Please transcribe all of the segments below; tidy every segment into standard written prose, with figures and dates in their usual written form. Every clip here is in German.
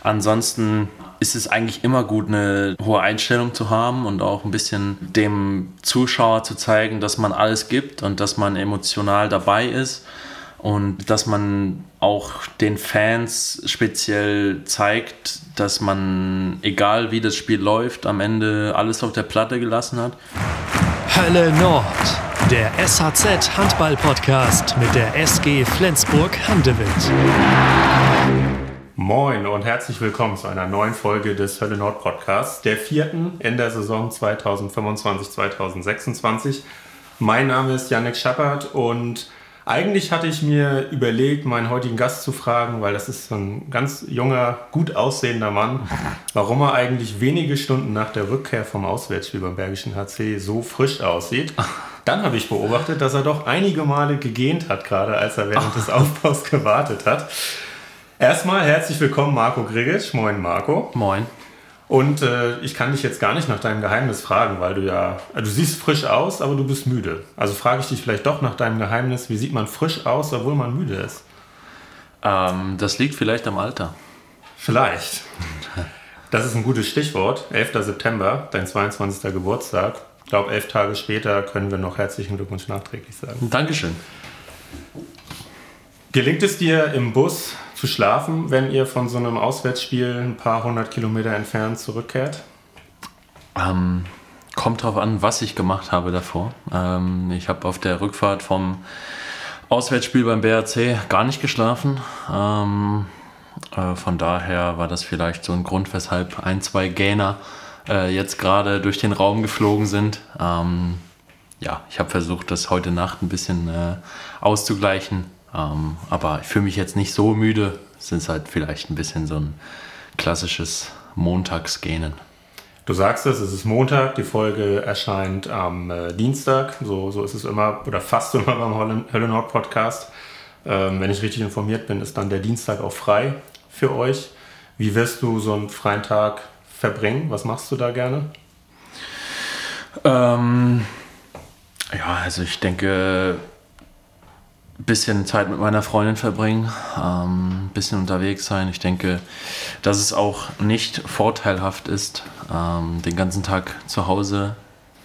Ansonsten ist es eigentlich immer gut, eine hohe Einstellung zu haben und auch ein bisschen dem Zuschauer zu zeigen, dass man alles gibt und dass man emotional dabei ist und dass man auch den Fans speziell zeigt, dass man, egal wie das Spiel läuft, am Ende alles auf der Platte gelassen hat. Hölle Nord, der SHZ Handball-Podcast mit der SG Flensburg-Handewitt. Moin und herzlich willkommen zu einer neuen Folge des Hölle Nord Podcasts, der vierten in der Saison 2025-2026. Mein Name ist Yannick Schappert und eigentlich hatte ich mir überlegt, meinen heutigen Gast zu fragen, weil das ist so ein ganz junger, gut aussehender Mann, warum er eigentlich wenige Stunden nach der Rückkehr vom Auswärtsspiel beim Bergischen HC so frisch aussieht. Dann habe ich beobachtet, dass er doch einige Male gegähnt hat, gerade als er während des Aufbaus gewartet hat. Erstmal herzlich willkommen, Marco Grigic. Moin, Marco. Moin. Und ich kann dich jetzt gar nicht nach deinem Geheimnis fragen, weil du siehst frisch aus, aber du bist müde. Also frage ich dich vielleicht doch nach deinem Geheimnis, wie sieht man frisch aus, obwohl man müde ist? Das liegt vielleicht am Alter. Vielleicht. Das ist ein gutes Stichwort. 11. September, dein 22. Geburtstag. Ich glaube, 11 Tage später können wir noch herzlichen Glückwunsch nachträglich sagen. Dankeschön. Gelingt es dir im Bus zu schlafen, wenn ihr von so einem Auswärtsspiel ein paar hundert Kilometer entfernt zurückkehrt? Kommt drauf an, was ich gemacht habe davor. Ich habe auf der Rückfahrt vom Auswärtsspiel beim BRC gar nicht geschlafen. Von daher war das vielleicht so ein Grund, weshalb ein, zwei Gähner jetzt gerade durch den Raum geflogen sind. Ich habe versucht, das heute Nacht ein bisschen auszugleichen. Aber ich fühle mich jetzt nicht so müde. Es ist halt vielleicht ein bisschen so ein klassisches Montagsgähnen. Du sagst es ist Montag, die Folge erscheint am Dienstag. So ist es immer oder fast immer beim Hölle Nord Podcast. Wenn ich richtig informiert bin, ist dann der Dienstag auch frei für euch. Wie wirst du so einen freien Tag verbringen? Was machst du da gerne? Also ich denke, ein bisschen Zeit mit meiner Freundin verbringen, ein bisschen unterwegs sein. Ich denke, dass es auch nicht vorteilhaft ist, den ganzen Tag zu Hause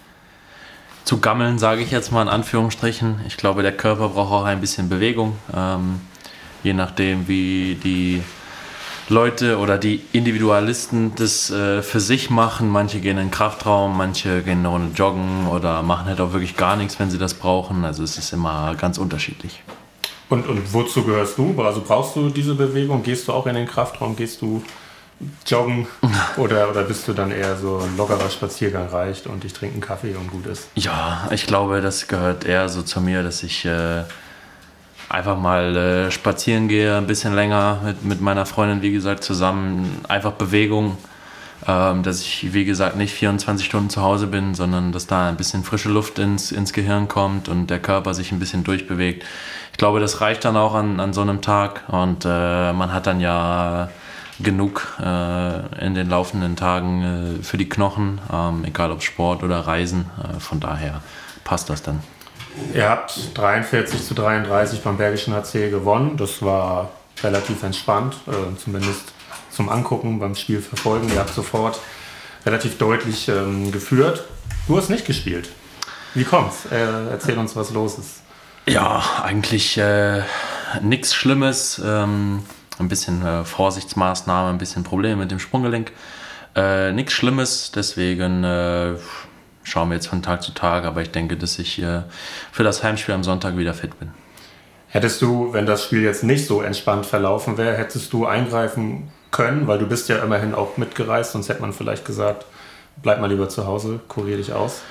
zu gammeln, sage ich jetzt mal in Anführungsstrichen. Ich glaube, der Körper braucht auch ein bisschen Bewegung, je nachdem, wie die Leute oder die Individualisten das für sich machen. Manche gehen in den Kraftraum, manche gehen eine Runde joggen oder machen halt auch wirklich gar nichts, wenn sie das brauchen. Also es ist immer ganz unterschiedlich. Und wozu gehörst du? Also brauchst du diese Bewegung? Gehst du auch in den Kraftraum? Gehst du joggen? Oder bist du dann eher so ein lockerer Spaziergang reicht und ich trinke einen Kaffee und gut ist? Ja, ich glaube, das gehört eher so zu mir, dass ich einfach mal spazieren gehe, ein bisschen länger mit meiner Freundin, wie gesagt, zusammen. Einfach Bewegung, dass ich, wie gesagt, nicht 24 Stunden zu Hause bin, sondern dass da ein bisschen frische Luft ins Gehirn kommt und der Körper sich ein bisschen durchbewegt. Ich glaube, das reicht dann auch an so einem Tag und man hat dann ja genug in den laufenden Tagen für die Knochen, egal ob Sport oder Reisen. Von daher passt das dann. Ihr habt 43-33 beim Bergischen HC gewonnen. Das war relativ entspannt, zumindest zum Angucken, beim Spiel verfolgen. Ihr habt sofort relativ deutlich geführt. Du hast nicht gespielt. Wie kommt's? Erzähl uns, was los ist. Ja, eigentlich nichts Schlimmes. Ein bisschen Vorsichtsmaßnahme, ein bisschen Probleme mit dem Sprunggelenk. Nichts Schlimmes, deswegen schauen wir jetzt von Tag zu Tag, aber ich denke, dass ich für das Heimspiel am Sonntag wieder fit bin. Hättest du, wenn das Spiel jetzt nicht so entspannt verlaufen wäre, hättest du eingreifen können, weil du bist ja immerhin auch mitgereist, sonst hätte man vielleicht gesagt, bleib mal lieber zu Hause, kurier dich aus?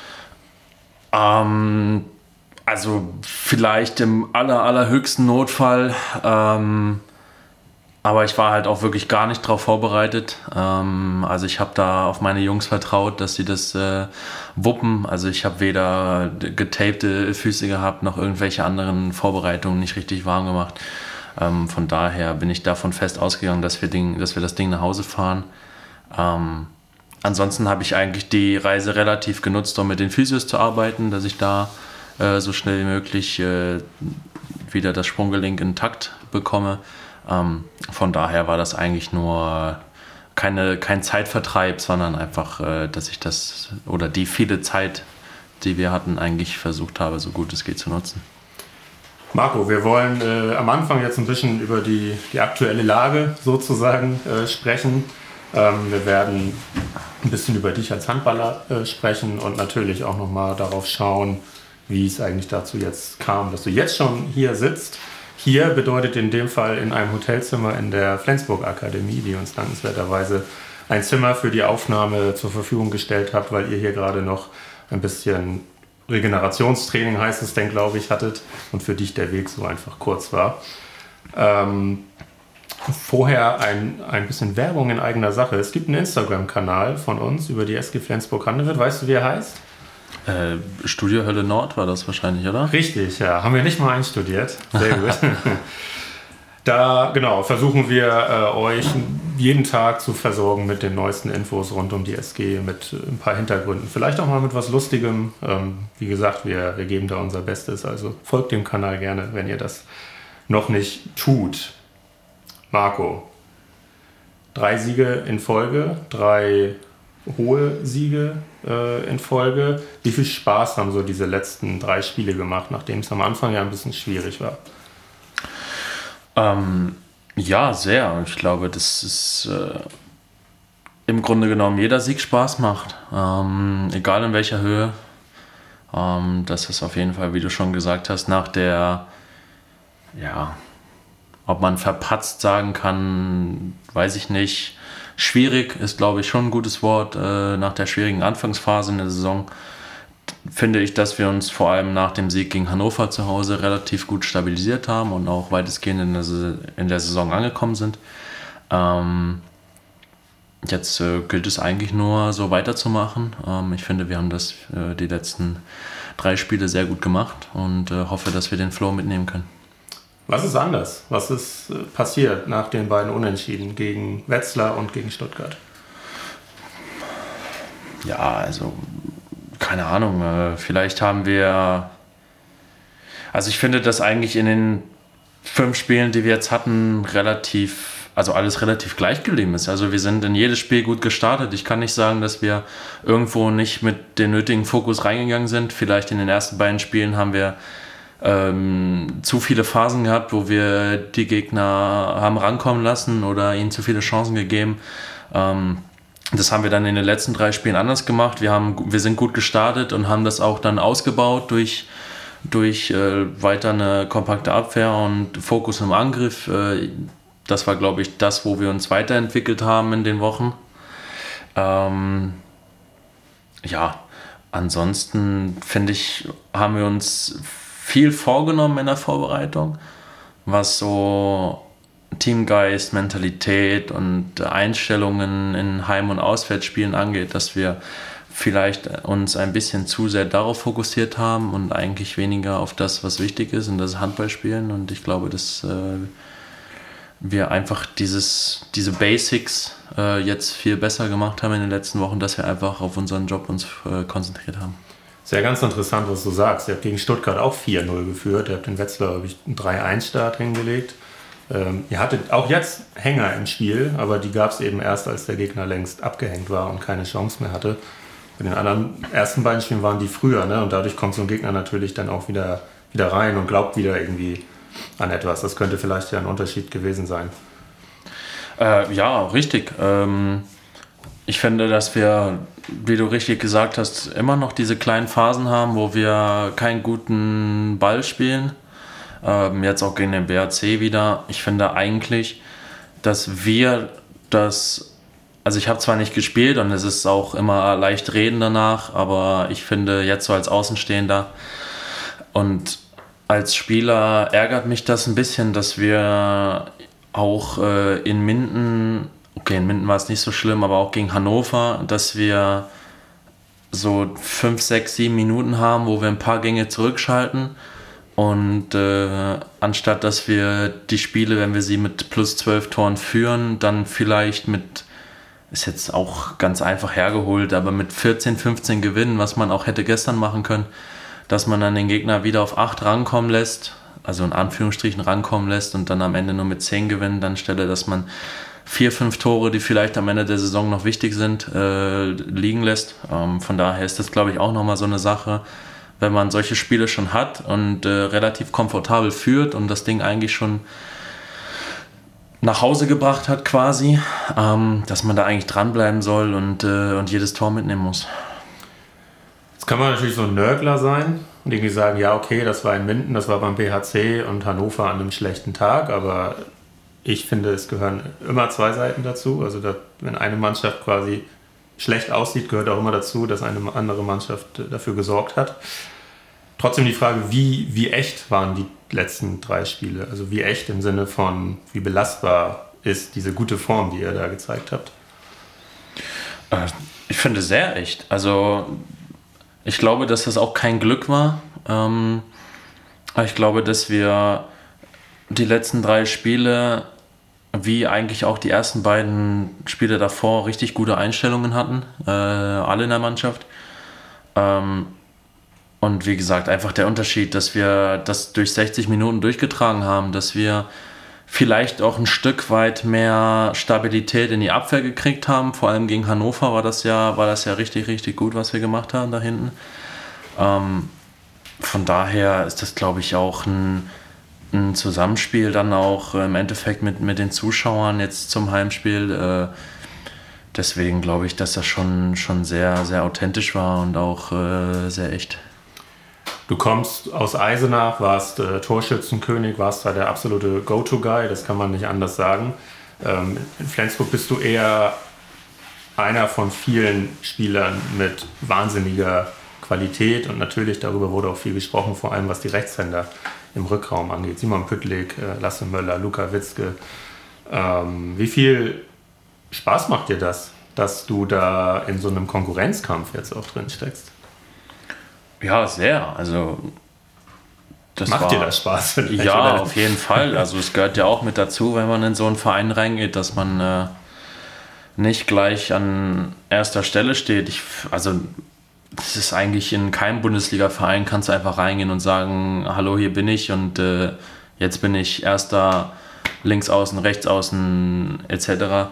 Also vielleicht im allerhöchsten Notfall, aber ich war halt auch wirklich gar nicht darauf vorbereitet. Also ich habe da auf meine Jungs vertraut, dass sie das wuppen. Also ich habe weder getapte Füße gehabt, noch irgendwelche anderen Vorbereitungen nicht richtig warm gemacht. Von daher bin ich davon fest ausgegangen, dass wir das Ding nach Hause fahren. Ansonsten habe ich eigentlich die Reise relativ genutzt, um mit den Physios zu arbeiten, dass ich da so schnell wie möglich wieder das Sprunggelenk intakt bekomme. Von daher war das eigentlich nur kein Zeitvertreib, sondern einfach, dass ich die viele Zeit, die wir hatten, eigentlich versucht habe, so gut es geht zu nutzen. Marco, wir wollen am Anfang jetzt ein bisschen über die aktuelle Lage sozusagen sprechen. Wir werden ein bisschen über dich als Handballer sprechen und natürlich auch nochmal darauf schauen, wie es eigentlich dazu jetzt kam, dass du jetzt schon hier sitzt. Hier bedeutet in dem Fall in einem Hotelzimmer in der Flensburg Akademie, die uns dankenswerterweise ein Zimmer für die Aufnahme zur Verfügung gestellt habt, weil ihr hier gerade noch ein bisschen Regenerationstraining, heißt es denn, glaube ich, hattet und für dich der Weg so einfach kurz war. Vorher ein bisschen Werbung in eigener Sache. Es gibt einen Instagram-Kanal von uns über die SG Flensburg-Handewitt. Weißt du, wie er heißt? Studio Hölle Nord war das wahrscheinlich, oder? Richtig, ja. Haben wir nicht mal einstudiert. Sehr gut. Da versuchen wir euch jeden Tag zu versorgen mit den neuesten Infos rund um die SG, mit ein paar Hintergründen. Vielleicht auch mal mit was Lustigem. Wie gesagt, wir geben da unser Bestes. Also folgt dem Kanal gerne, wenn ihr das noch nicht tut. Marco, 3 Siege in Folge, 3 hohe Siege in Folge. Wie viel Spaß haben so diese letzten 3 Spiele gemacht, nachdem es am Anfang ja ein bisschen schwierig war? Ja, sehr. Ich glaube, dass es im Grunde genommen jeder Sieg Spaß macht. Egal in welcher Höhe. Das ist auf jeden Fall, wie du schon gesagt hast, nach der, ob man verpatzt sagen kann, weiß ich nicht. Schwierig ist, glaube ich, schon ein gutes Wort. Nach der schwierigen Anfangsphase in der Saison finde ich, dass wir uns vor allem nach dem Sieg gegen Hannover zu Hause relativ gut stabilisiert haben und auch weitestgehend in der Saison angekommen sind. Jetzt gilt es eigentlich nur, so weiterzumachen. Ich finde, wir haben das die letzten 3 Spiele sehr gut gemacht und hoffe, dass wir den Flow mitnehmen können. Was ist anders? Was ist passiert nach den beiden Unentschieden gegen Wetzlar und gegen Stuttgart? Ja, also keine Ahnung. Vielleicht haben wir... Also ich finde, dass eigentlich in den 5 Spielen, die wir jetzt hatten, alles relativ gleich geblieben ist. Also wir sind in jedes Spiel gut gestartet. Ich kann nicht sagen, dass wir irgendwo nicht mit dem nötigen Fokus reingegangen sind. Vielleicht in den ersten beiden Spielen haben wir zu viele Phasen gehabt, wo wir die Gegner haben rankommen lassen oder ihnen zu viele Chancen gegeben. Das haben wir dann in den letzten 3 Spielen anders gemacht. Wir sind gut gestartet und haben das auch dann ausgebaut durch weiter eine kompakte Abwehr und Fokus im Angriff. Das war, glaube ich, das, wo wir uns weiterentwickelt haben in den Wochen. Ansonsten finde ich, haben wir uns viel vorgenommen in der Vorbereitung, was so Teamgeist, Mentalität und Einstellungen in Heim- und Auswärtsspielen angeht, dass wir vielleicht uns ein bisschen zu sehr darauf fokussiert haben und eigentlich weniger auf das, was wichtig ist, und das ist Handballspielen. Und ich glaube, dass wir einfach diese Basics jetzt viel besser gemacht haben in den letzten Wochen, dass wir einfach auf unseren Job uns konzentriert haben. Sehr ganz interessant, was du sagst. Ihr habt gegen Stuttgart auch 4-0 geführt. Ihr habt den Wetzlar, glaube ich, einen 3-1-Start hingelegt. Ihr hattet auch jetzt Hänger im Spiel, aber die gab es eben erst, als der Gegner längst abgehängt war und keine Chance mehr hatte. Bei den anderen ersten beiden Spielen waren die früher, ne? Und dadurch kommt so ein Gegner natürlich dann auch wieder rein und glaubt wieder irgendwie an etwas. Das könnte vielleicht ja ein Unterschied gewesen sein. Ja, richtig. Ich finde, dass wir, wie du richtig gesagt hast, immer noch diese kleinen Phasen haben, wo wir keinen guten Ball spielen. Jetzt auch gegen den BAC wieder. Ich finde eigentlich, dass wir das... Also ich habe zwar nicht gespielt und es ist auch immer leicht reden danach, aber ich finde jetzt so als Außenstehender und als Spieler ärgert mich das ein bisschen, dass wir auch in Minden war es nicht so schlimm, aber auch gegen Hannover, dass wir so 5, 6, 7 Minuten haben, wo wir ein paar Gänge zurückschalten und anstatt dass wir die Spiele, wenn wir sie mit plus 12 Toren führen, dann vielleicht ist jetzt auch ganz einfach hergeholt, aber mit 14, 15 gewinnen, was man auch hätte gestern machen können, dass man dann den Gegner wieder auf 8 rankommen lässt, also in Anführungsstrichen rankommen lässt und dann am Ende nur mit 10 gewinnt, anstelle dass man 4, 5 Tore, die vielleicht am Ende der Saison noch wichtig sind, liegen lässt. Von daher ist das, glaube ich, auch nochmal so eine Sache, wenn man solche Spiele schon hat und relativ komfortabel führt und das Ding eigentlich schon nach Hause gebracht hat quasi, dass man da eigentlich dranbleiben soll und jedes Tor mitnehmen muss. Jetzt kann man natürlich so ein Nörgler sein und irgendwie sagen, ja okay, das war in Minden, das war beim BHC und Hannover an einem schlechten Tag, aber ich finde, es gehören immer 2 Seiten dazu. Also wenn eine Mannschaft quasi schlecht aussieht, gehört auch immer dazu, dass eine andere Mannschaft dafür gesorgt hat. Trotzdem die Frage, wie echt waren die letzten 3 Spiele? Also wie echt im Sinne von, wie belastbar ist diese gute Form, die ihr da gezeigt habt? Ich finde sehr echt. Also ich glaube, dass das auch kein Glück war. Ich glaube, dass wir die letzten 3 Spiele, wie eigentlich auch die ersten beiden Spiele davor, richtig gute Einstellungen hatten. Alle in der Mannschaft. Und wie gesagt, einfach der Unterschied, dass wir das durch 60 Minuten durchgetragen haben, dass wir vielleicht auch ein Stück weit mehr Stabilität in die Abwehr gekriegt haben. Vor allem gegen Hannover war das ja richtig, richtig gut, was wir gemacht haben da hinten. Von daher ist das, glaube ich, auch ein Zusammenspiel dann auch im Endeffekt mit den Zuschauern jetzt zum Heimspiel. Deswegen glaube ich, dass das schon sehr, sehr authentisch war und auch sehr echt. Du kommst aus Eisenach, warst Torschützenkönig, warst da der absolute Go-To-Guy, das kann man nicht anders sagen. In Flensburg bist du eher einer von vielen Spielern mit wahnsinniger Qualität und natürlich, darüber wurde auch viel gesprochen, vor allem was die Rechtshänder im Rückraum angeht. Simon Püttlik, Lasse Möller, Luka Witzke. Wie viel Spaß macht dir das, dass du da in so einem Konkurrenzkampf jetzt auch drin steckst? Ja, sehr. Also macht dir das Spaß? Ja, auf jeden Fall. Also es gehört ja auch mit dazu, wenn man in so einen Verein reingeht, dass man nicht gleich an erster Stelle steht. Also das ist eigentlich in keinem Bundesliga-Verein, kannst du einfach reingehen und sagen, hallo, hier bin ich und jetzt bin ich erster Linksaußen, Rechtsaußen etc.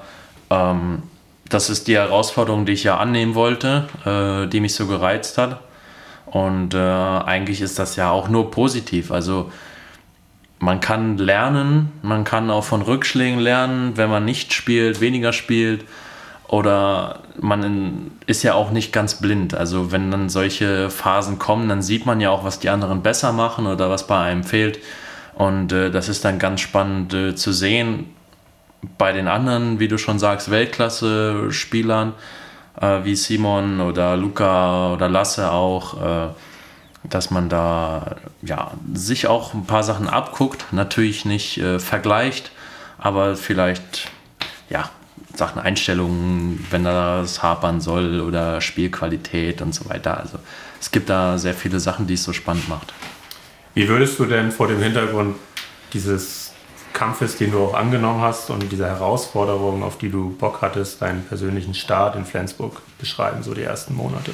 Das ist die Herausforderung, die ich ja annehmen wollte, die mich so gereizt hat. Und eigentlich ist das ja auch nur positiv. Also man kann lernen, man kann auch von Rückschlägen lernen, wenn man nicht spielt, weniger spielt. Oder man ist ja auch nicht ganz blind. Also wenn dann solche Phasen kommen, dann sieht man ja auch, was die anderen besser machen oder was bei einem fehlt. Und das ist dann ganz spannend zu sehen bei den anderen, wie du schon sagst, Weltklasse-Spielern, wie Simon oder Luca oder Lasse auch, dass man da ja, sich auch ein paar Sachen abguckt, natürlich nicht vergleicht, aber vielleicht ja, Sachen Einstellungen, wenn das hapern soll oder Spielqualität und so weiter. Also es gibt da sehr viele Sachen, die es so spannend macht. Wie würdest du denn vor dem Hintergrund dieses Kampfes, den du auch angenommen hast und dieser Herausforderung, auf die du Bock hattest, deinen persönlichen Start in Flensburg beschreiben, so die ersten Monate?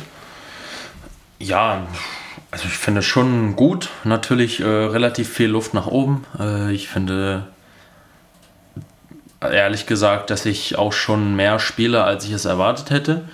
Ja, also ich finde schon gut. Natürlich relativ viel Luft nach oben. Ich finde ehrlich gesagt, dass ich auch schon mehr spiele, als ich es erwartet hätte.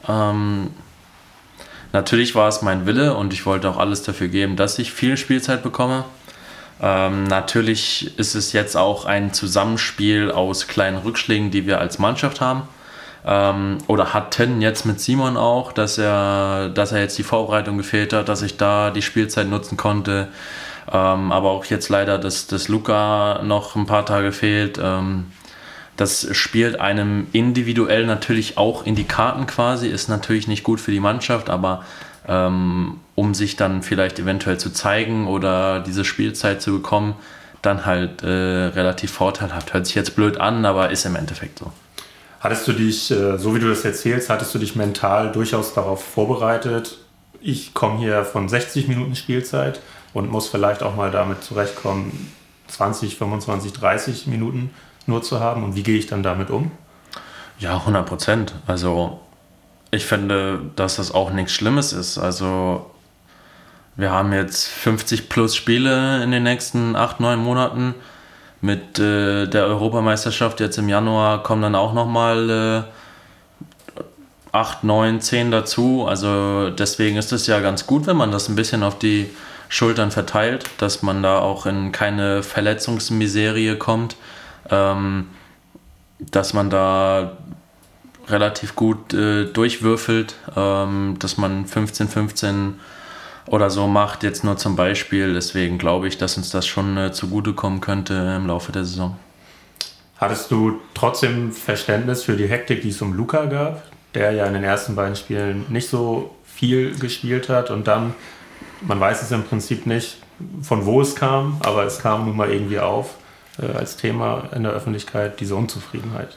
Natürlich war es mein Wille und ich wollte auch alles dafür geben, dass ich viel Spielzeit bekomme. Natürlich ist es jetzt auch ein Zusammenspiel aus kleinen Rückschlägen, die wir als Mannschaft haben. Oder hatten jetzt mit Simon auch, dass er jetzt die Vorbereitung gefehlt hat, dass ich da die Spielzeit nutzen konnte. Aber auch jetzt leider, dass Luca noch ein paar Tage fehlt. Das spielt einem individuell natürlich auch in die Karten quasi, ist natürlich nicht gut für die Mannschaft, aber um sich dann vielleicht eventuell zu zeigen oder diese Spielzeit zu bekommen, dann halt relativ vorteilhaft. Hört sich jetzt blöd an, aber ist im Endeffekt so. Hattest du dich, so wie du das erzählst, hattest du dich mental durchaus darauf vorbereitet, ich komme hier von 60 Minuten Spielzeit und muss vielleicht auch mal damit zurechtkommen, 20, 25, 30 Minuten nur zu haben, und wie gehe ich dann damit um? Ja, 100%. Also ich finde, dass das auch nichts Schlimmes ist. Also Wir haben jetzt 50 plus Spiele in den nächsten 8-9 Monaten. Mit der Europameisterschaft jetzt im Januar kommen dann auch nochmal 8, 9, 10 dazu. Also deswegen ist es ja ganz gut, wenn man das ein bisschen auf die Schultern verteilt, dass man da auch in keine Verletzungsmiserie kommt, dass man da relativ gut durchwürfelt, dass man 15-15 oder so macht, jetzt nur zum Beispiel. Deswegen glaube ich, dass uns das schon zugutekommen könnte im Laufe der Saison. Hattest du trotzdem Verständnis für die Hektik, die es um Luka gab, der ja in den ersten beiden Spielen nicht so viel gespielt hat und dann, man weiß es im Prinzip nicht, von wo es kam, aber es kam nun mal irgendwie auf als Thema in der Öffentlichkeit, diese Unzufriedenheit?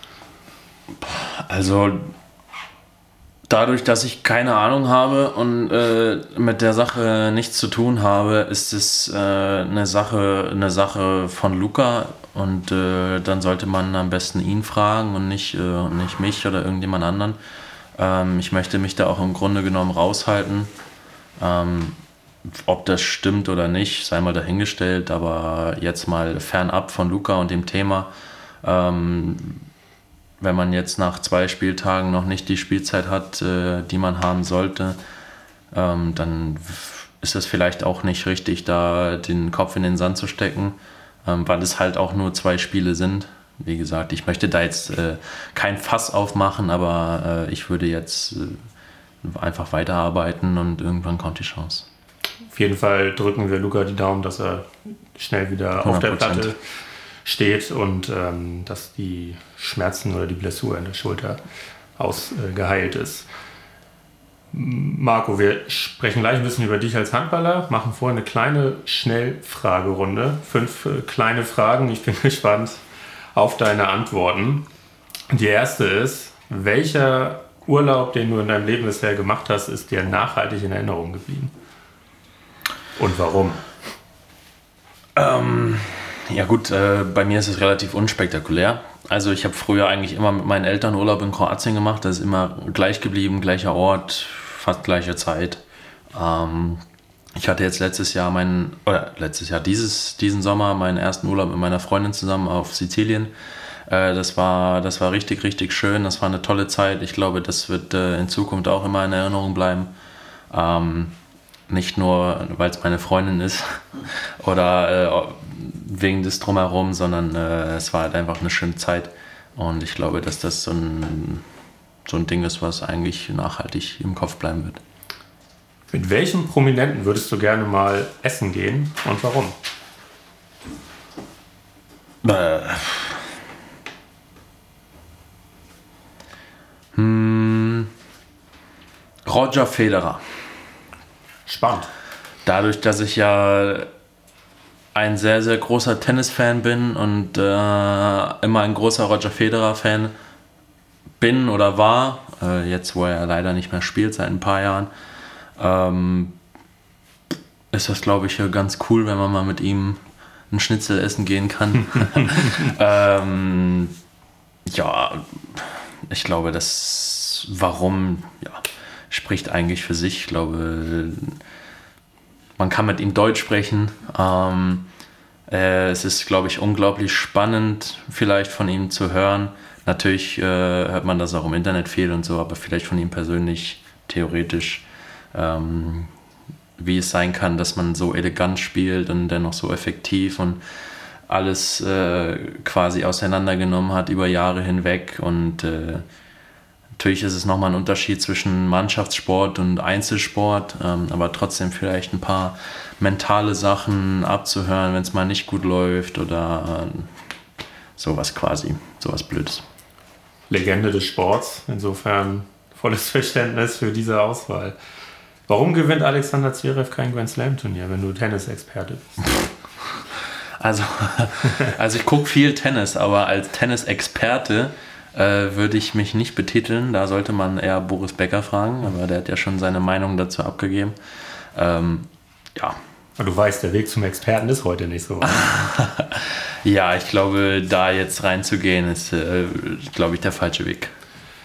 Also dadurch, dass ich keine Ahnung habe und mit der Sache nichts zu tun habe, ist es eine Sache von Luka und dann sollte man am besten ihn fragen und nicht mich oder irgendjemand anderen. Ich möchte mich da auch im Grunde genommen raushalten. Ob das stimmt oder nicht, sei mal dahingestellt, aber jetzt mal fernab von Luka und dem Thema. Wenn man jetzt nach 2 Spieltagen noch nicht die Spielzeit hat, die man haben sollte, dann ist es vielleicht auch nicht richtig, da den Kopf in den Sand zu stecken, weil es halt auch nur 2 Spiele sind. Wie gesagt, ich möchte da jetzt kein Fass aufmachen, aber ich würde jetzt einfach weiterarbeiten und irgendwann kommt die Chance. Auf jeden Fall drücken wir Luka die Daumen, dass er schnell wieder 100%. Auf der Platte steht und dass die Schmerzen oder die Blessur in der Schulter ausgeheilt ist. Marco, wir sprechen gleich ein bisschen über dich als Handballer, machen vorher eine kleine Schnellfragerunde. 5 kleine Fragen, ich bin gespannt auf deine Antworten. Die erste ist, welcher Urlaub, den du in deinem Leben bisher gemacht hast, ist dir nachhaltig in Erinnerung geblieben? Und warum? Ja gut, bei mir ist es relativ unspektakulär. Also ich habe früher eigentlich immer mit meinen Eltern Urlaub in Kroatien gemacht. Das ist immer gleich geblieben, gleicher Ort, fast gleiche Zeit. Ich hatte jetzt diesen Sommer meinen ersten Urlaub mit meiner Freundin zusammen auf Sizilien. Das war richtig, richtig schön. Das war eine tolle Zeit. Ich glaube, das wird in Zukunft auch immer in Erinnerung bleiben. Nicht nur, weil es meine Freundin ist oder wegen des Drumherum, sondern es war halt einfach eine schöne Zeit. Und ich glaube, dass das so ein Ding ist, was eigentlich nachhaltig im Kopf bleiben wird. Mit welchem Prominenten würdest du gerne mal essen gehen und warum? Roger Federer. Spannend. Dadurch, dass ich ja ein sehr, sehr großer Tennisfan bin und immer ein großer Roger Federer-Fan bin oder war, jetzt wo er leider nicht mehr spielt, seit ein paar Jahren, ist das, glaube ich, ganz cool, wenn man mal mit ihm ein Schnitzel essen gehen kann. Ja, ich glaube, warum spricht eigentlich für sich. Ich glaube, man kann mit ihm Deutsch sprechen. Es ist, glaube ich, unglaublich spannend, vielleicht von ihm zu hören. Natürlich hört man das auch im Internet viel und so, aber vielleicht von ihm persönlich, theoretisch, wie es sein kann, dass man so elegant spielt und dennoch so effektiv und alles quasi auseinandergenommen hat über Jahre hinweg. Und natürlich ist es nochmal ein Unterschied zwischen Mannschaftssport und Einzelsport, aber trotzdem vielleicht ein paar mentale Sachen abzuhören, wenn es mal nicht gut läuft oder sowas Blödes. Legende des Sports, insofern volles Verständnis für diese Auswahl. Warum gewinnt Alexander Zverev kein Grand Slam Turnier, wenn du Tennisexperte bist? Also ich gucke viel Tennis, aber als Tennisexperte würde ich mich nicht betiteln. Da sollte man eher Boris Becker fragen, aber der hat ja schon seine Meinung dazu abgegeben. Ja. Du weißt, der Weg zum Experten ist heute nicht so. Ja, ich glaube, da jetzt reinzugehen, ist, glaube ich, der falsche Weg.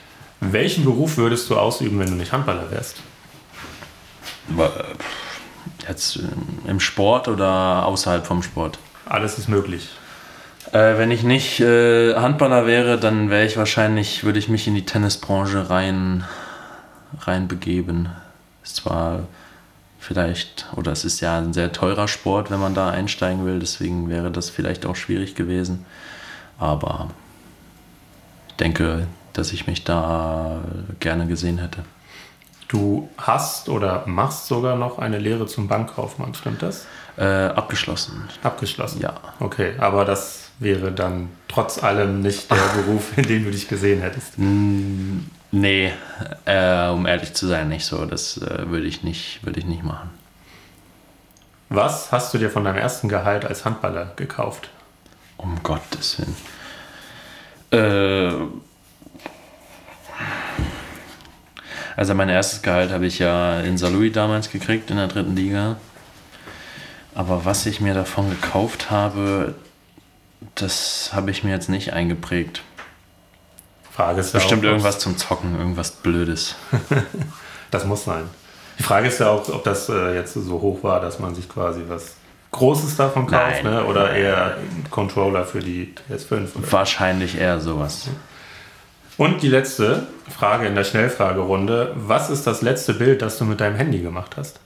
Welchen Beruf würdest du ausüben, wenn du nicht Handballer wärst? Jetzt im Sport oder außerhalb vom Sport? Alles ist möglich. Wenn ich nicht Handballer wäre, dann würde ich mich in die Tennisbranche reinbegeben. Ist zwar vielleicht, oder es ist ja ein sehr teurer Sport, wenn man da einsteigen will, deswegen wäre das vielleicht auch schwierig gewesen. Aber ich denke, dass ich mich da gerne gesehen hätte. Du hast oder machst sogar noch eine Lehre zum Bankkaufmann, stimmt das? Abgeschlossen. Abgeschlossen? Ja. Okay, aber das wäre dann trotz allem nicht der Beruf, in dem du dich gesehen hättest? Nee, um ehrlich zu sein, nicht so. Das würde ich nicht machen. Was hast du dir von deinem ersten Gehalt als Handballer gekauft? Um Gottes Willen. Also mein erstes Gehalt habe ich ja in Saarlouis damals gekriegt, in der 3. Liga. Aber was ich mir davon gekauft habe, das habe ich mir jetzt nicht eingeprägt. Frage ist bestimmt ja auch, irgendwas zum Zocken, irgendwas Blödes. Das muss sein. Die Frage ist ja auch, ob das jetzt so hoch war, dass man sich quasi was Großes davon kauft, ne? Oder eher Controller für die PS5. Oder? Wahrscheinlich eher sowas. Und die letzte Frage in der Schnellfragerunde. Was ist das letzte Bild, das du mit deinem Handy gemacht hast?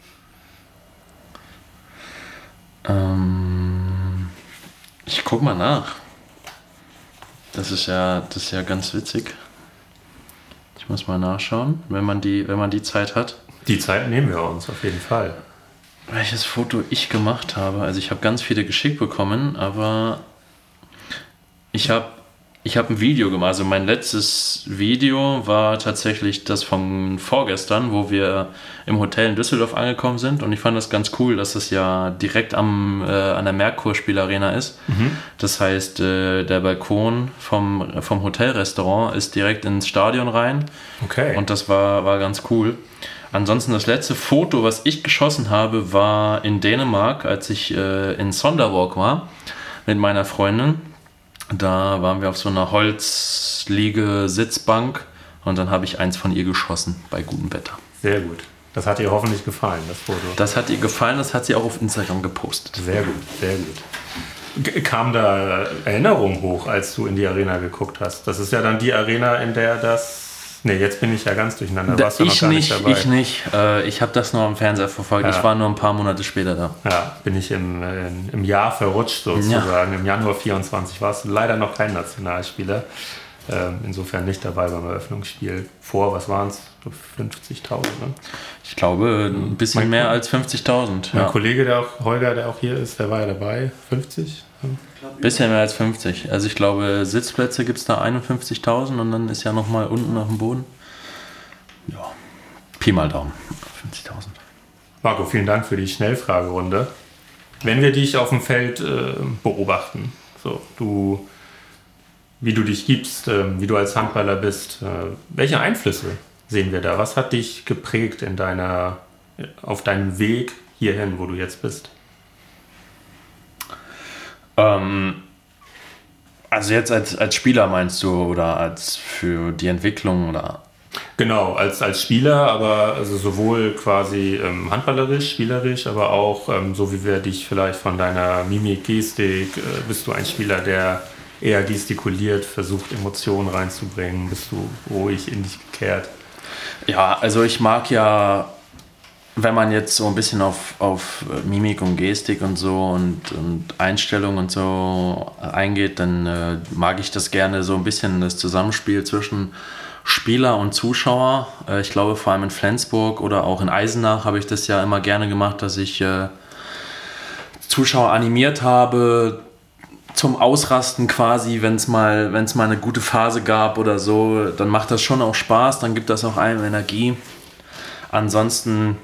Ich guck mal nach. Das ist ja ganz witzig. Ich muss mal nachschauen, wenn man die Zeit hat. Die Zeit nehmen wir uns auf jeden Fall. Welches Foto ich gemacht habe. Also ich habe ganz viele geschickt bekommen, aber ich habe ein Video gemacht. Also mein letztes Video war tatsächlich das von vorgestern, wo wir im Hotel in Düsseldorf angekommen sind. Und ich fand das ganz cool, dass es ja direkt an der Merkur-Spielarena ist. Das heißt, der Balkon vom Hotelrestaurant ist direkt ins Stadion rein. Okay. Und das war ganz cool. Ansonsten das letzte Foto, was ich geschossen habe, war in Dänemark, als ich in Sonderborg war mit meiner Freundin. Da waren wir auf so einer Holzliege-Sitzbank und dann habe ich eins von ihr geschossen bei gutem Wetter. Sehr gut. Das hat ihr hoffentlich gefallen, das Foto. Das hat ihr gefallen, das hat sie auch auf Instagram gepostet. Sehr gut, sehr gut. Kam da Erinnerung hoch, als du in die Arena geguckt hast? Das ist ja dann die Arena, in der das... Nee, jetzt bin ich ja ganz durcheinander. Warst du noch gar nicht dabei? Ich nicht. Ich habe das nur am Fernseher verfolgt. Ja. Ich war nur ein paar Monate später da. Ja, bin ich im Jahr verrutscht sozusagen. Ja. Im Januar 24 warst du leider noch kein Nationalspieler. Insofern nicht dabei beim Eröffnungsspiel. Was waren es? 50.000, ne? Ich glaube, ein bisschen mehr als 50.000. Mein Kollege, Holger, der auch hier ist, der war ja dabei. 50? Bisschen mehr als 50. Also ich glaube, Sitzplätze gibt es da 51.000 und dann ist ja nochmal unten auf dem Boden. Ja, Pi mal Daumen. 50.000. Marco, vielen Dank für die Schnellfragerunde. Wenn wir dich auf dem Feld beobachten, wie du dich gibst, wie du als Handballer bist, welche Einflüsse sehen wir da? Was hat dich geprägt auf deinem Weg hierhin, wo du jetzt bist? Also jetzt als Spieler meinst du oder als für die Entwicklung oder? Genau, als Spieler, aber also sowohl quasi handballerisch, spielerisch, aber auch so wie wir dich vielleicht von deiner Mimik, Gestik, bist du ein Spieler, der eher gestikuliert, versucht Emotionen reinzubringen, bist du ruhig in dich gekehrt? Ja, also ich mag ja, wenn man jetzt so ein bisschen auf Mimik und Gestik und so und Einstellung und so eingeht, dann mag ich das gerne so ein bisschen das Zusammenspiel zwischen Spieler und Zuschauer. Ich glaube vor allem in Flensburg oder auch in Eisenach habe ich das ja immer gerne gemacht, dass ich Zuschauer animiert habe zum Ausrasten quasi, wenn es mal eine gute Phase gab oder so, dann macht das schon auch Spaß, dann gibt das auch einem Energie. Ansonsten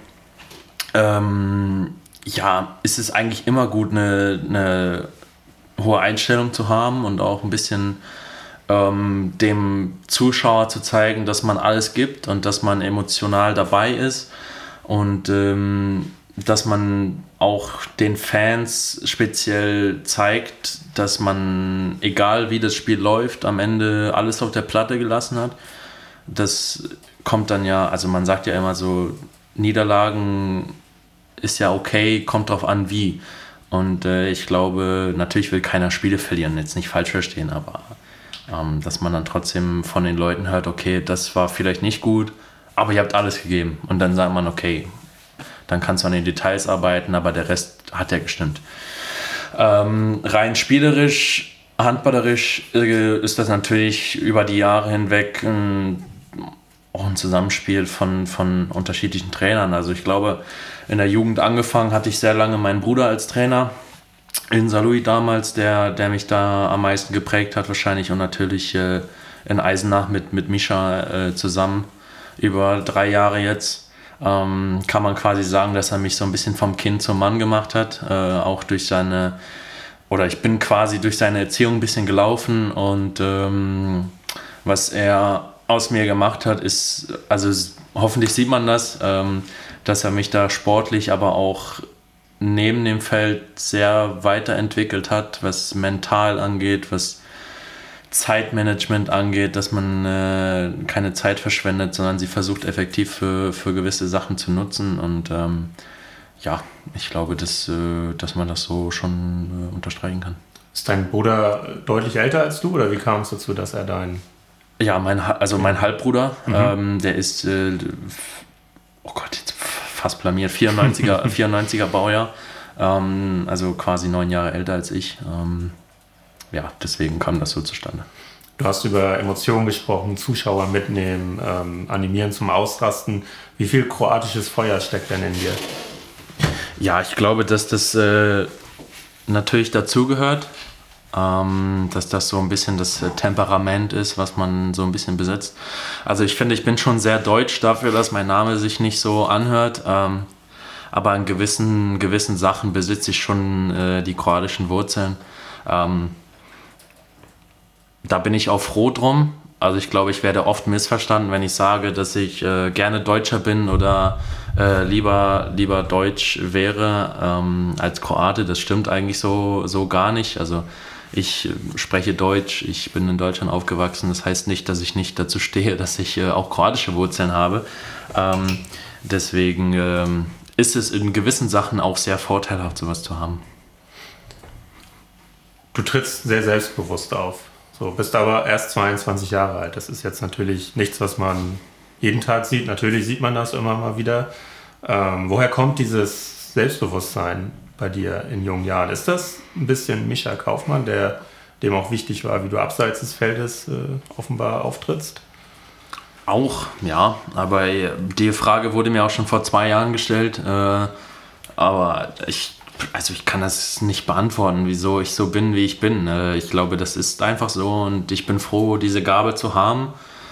ist es eigentlich immer gut, eine hohe Einstellung zu haben und auch ein bisschen dem Zuschauer zu zeigen, dass man alles gibt und dass man emotional dabei ist und dass man auch den Fans speziell zeigt, dass man, egal wie das Spiel läuft, am Ende alles auf der Platte gelassen hat. Das kommt dann ja, also man sagt ja immer so, Niederlagen ist ja okay, kommt drauf an, wie. Und ich glaube, natürlich will keiner Spiele verlieren, jetzt nicht falsch verstehen, aber dass man dann trotzdem von den Leuten hört, okay, das war vielleicht nicht gut, aber ihr habt alles gegeben. Und dann sagt man, okay, dann kannst du an den Details arbeiten, aber der Rest hat ja gestimmt. Rein spielerisch, handballerisch ist das natürlich über die Jahre hinweg auch ein Zusammenspiel von unterschiedlichen Trainern. Also ich glaube, in der Jugend angefangen hatte ich sehr lange meinen Bruder als Trainer in Saarlouis damals, der mich da am meisten geprägt hat wahrscheinlich, und natürlich in Eisenach mit Mischa zusammen über 3 Jahre jetzt. Kann man quasi sagen, dass er mich so ein bisschen vom Kind zum Mann gemacht hat, auch durch ich bin quasi durch seine Erziehung ein bisschen gelaufen, und was er aus mir gemacht hat, ist, also hoffentlich sieht man das, dass er mich da sportlich, aber auch neben dem Feld sehr weiterentwickelt hat, was mental angeht, was Zeitmanagement angeht, dass man keine Zeit verschwendet, sondern sie versucht effektiv für gewisse Sachen zu nutzen, und ich glaube, dass man das so schon unterstreichen kann. Ist dein Bruder deutlich älter als du, oder wie kam es dazu, dass er Ja, mein Halbbruder, der ist, jetzt fast blamiert, 94er Baujahr, also quasi 9 Jahre älter als ich. Deswegen kam das so zustande. Du hast über Emotionen gesprochen, Zuschauer mitnehmen, animieren zum Ausrasten. Wie viel kroatisches Feuer steckt denn in dir? Ja, ich glaube, dass das natürlich dazugehört, dass das so ein bisschen das Temperament ist, was man so ein bisschen besitzt. Also ich finde, ich bin schon sehr deutsch dafür, dass mein Name sich nicht so anhört, aber in gewissen Sachen besitze ich schon die kroatischen Wurzeln. Da bin ich auch froh drum. Also ich glaube, ich werde oft missverstanden, wenn ich sage, dass ich gerne Deutscher bin oder lieber Deutsch wäre als Kroate. Das stimmt eigentlich so gar nicht. Also ich spreche Deutsch, ich bin in Deutschland aufgewachsen. Das heißt nicht, dass ich nicht dazu stehe, dass ich auch kroatische Wurzeln habe. Deswegen ist es in gewissen Sachen auch sehr vorteilhaft, sowas zu haben. Du trittst sehr selbstbewusst auf. So, bist aber erst 22 Jahre alt. Das ist jetzt natürlich nichts, was man jeden Tag sieht. Natürlich sieht man das immer mal wieder. Woher kommt dieses Selbstbewusstsein bei dir in jungen Jahren? Ist das ein bisschen Mischa Kaufmann, dem auch wichtig war, wie du abseits des Feldes offenbar auftrittst? Auch, ja. Aber die Frage wurde mir auch schon vor 2 Jahren gestellt. Aber ich kann das nicht beantworten, wieso ich so bin, wie ich bin. Ich glaube, das ist einfach so, und ich bin froh, diese Gabe zu haben.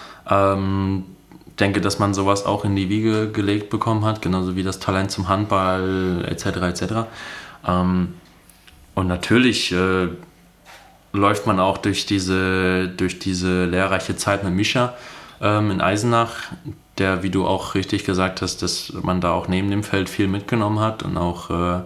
Denke, dass man sowas auch in die Wiege gelegt bekommen hat, genauso wie das Talent zum Handball etc. etc. Und natürlich läuft man auch durch diese lehrreiche Zeit mit Mischa in Eisenach, der, wie du auch richtig gesagt hast, dass man da auch neben dem Feld viel mitgenommen hat und auch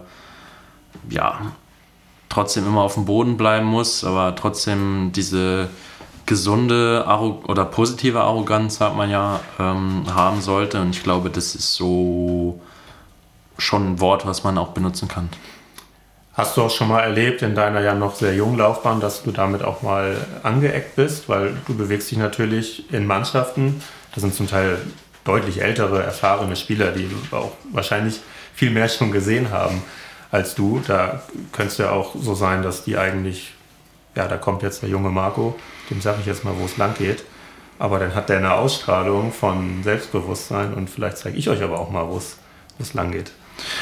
trotzdem immer auf dem Boden bleiben muss, aber trotzdem diese gesunde oder positive Arroganz, sagt man ja, haben sollte. Und ich glaube, das ist so schon ein Wort, was man auch benutzen kann. Hast du auch schon mal erlebt in deiner ja noch sehr jungen Laufbahn, dass du damit auch mal angeeckt bist? Weil du bewegst dich natürlich in Mannschaften, das sind zum Teil deutlich ältere, erfahrene Spieler, die auch wahrscheinlich viel mehr schon gesehen haben als du. Da könnte es ja auch so sein, dass die eigentlich, da kommt jetzt der junge Marco, dem sage ich jetzt mal, wo es lang geht. Aber dann hat der eine Ausstrahlung von Selbstbewusstsein, und vielleicht zeige ich euch aber auch mal, wo es lang geht.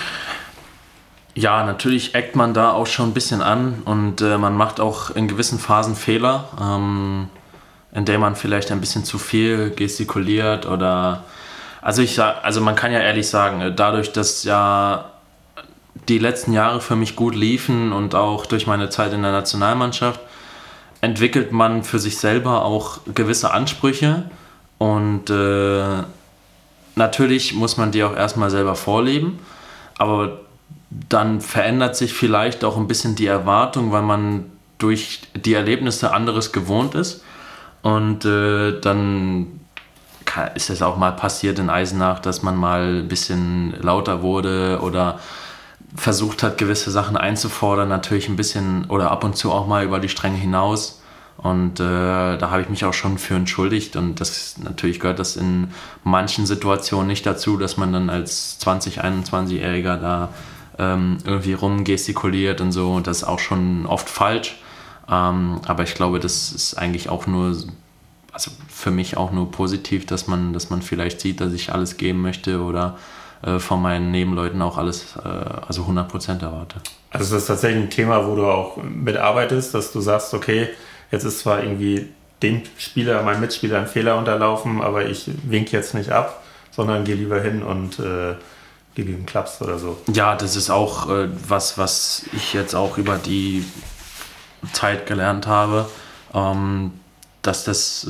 Ja, natürlich eckt man da auch schon ein bisschen an, und man macht auch in gewissen Phasen Fehler, in der man vielleicht ein bisschen zu viel gestikuliert oder... Also man kann ja ehrlich sagen, dadurch, dass ja die letzten Jahre für mich gut liefen und auch durch meine Zeit in der Nationalmannschaft, entwickelt man für sich selber auch gewisse Ansprüche, und natürlich muss man die auch erstmal selber vorleben, aber dann verändert sich vielleicht auch ein bisschen die Erwartung, weil man durch die Erlebnisse anderes gewohnt ist, und dann ist es auch mal passiert in Eisenach, dass man mal ein bisschen lauter wurde oder versucht hat, gewisse Sachen einzufordern, natürlich ein bisschen oder ab und zu auch mal über die Stränge hinaus. Und da habe ich mich auch schon für entschuldigt. Und natürlich gehört das in manchen Situationen nicht dazu, dass man dann als 21-Jähriger da irgendwie rumgestikuliert und so. Das ist auch schon oft falsch. Aber ich glaube, das ist eigentlich auch nur, also für mich auch nur positiv, dass man vielleicht sieht, dass ich alles geben möchte oder von meinen Nebenleuten auch alles, also 100% erwarte. Also das ist tatsächlich ein Thema, wo du auch mitarbeitest, dass du sagst, okay, jetzt ist zwar irgendwie meinem Mitspieler ein Fehler unterlaufen, aber ich wink jetzt nicht ab, sondern gehe lieber hin und gebe ihm einen Klaps oder so. Ja, das ist auch was ich jetzt auch über die Zeit gelernt habe, dass dass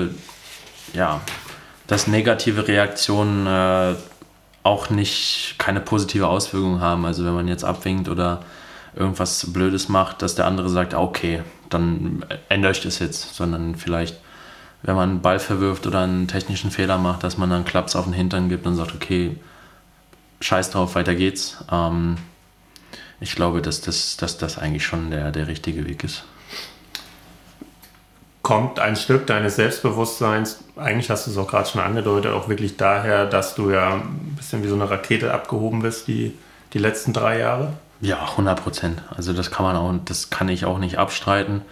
negative Reaktionen auch keine positive Auswirkung haben. Also wenn man jetzt abwinkt oder irgendwas Blödes macht, dass der andere sagt, okay, dann ändere ich das jetzt, sondern vielleicht, wenn man einen Ball verwirft oder einen technischen Fehler macht, dass man dann Klaps auf den Hintern gibt und sagt, okay, scheiß drauf, weiter geht's. Ich glaube, dass das eigentlich schon der richtige Weg ist. Kommt ein Stück deines Selbstbewusstseins, eigentlich hast du es auch gerade schon angedeutet, auch wirklich daher, dass du ja ein bisschen wie so eine Rakete abgehoben bist, die letzten 3 Jahre? Ja, 100%. Also das kann ich auch nicht abstreiten.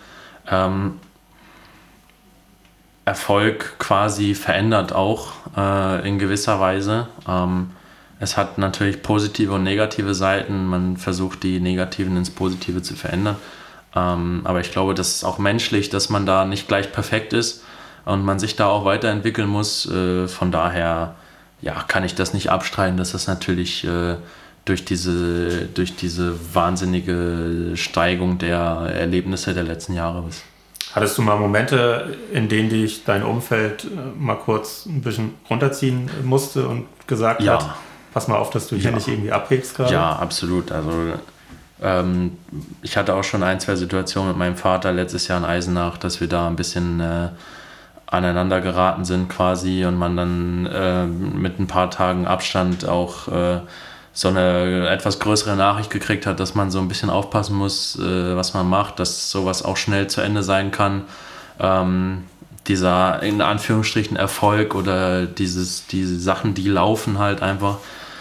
Erfolg quasi verändert auch in gewisser Weise. Es hat natürlich positive und negative Seiten. Man versucht, die negativen ins Positive zu verändern. Aber ich glaube, das ist auch menschlich, dass man da nicht gleich perfekt ist und man sich da auch weiterentwickeln muss. Von daher kann ich das nicht abstreiten, dass das natürlich durch diese wahnsinnige Steigung der Erlebnisse der letzten Jahre ist. Hattest du mal Momente, in denen dich dein Umfeld mal kurz ein bisschen runterziehen musste und gesagt hat, pass mal auf, dass du hier nicht irgendwie abhebst gerade? Ja, absolut. Also ich hatte auch schon 1, 2 Situationen mit meinem Vater letztes Jahr in Eisenach, dass wir da ein bisschen aneinander geraten sind quasi und man dann mit ein paar Tagen Abstand auch so eine etwas größere Nachricht gekriegt hat, dass man so ein bisschen aufpassen muss, was man macht, dass sowas auch schnell zu Ende sein kann. Dieser in Anführungsstrichen Erfolg oder diese Sachen, die laufen halt einfach.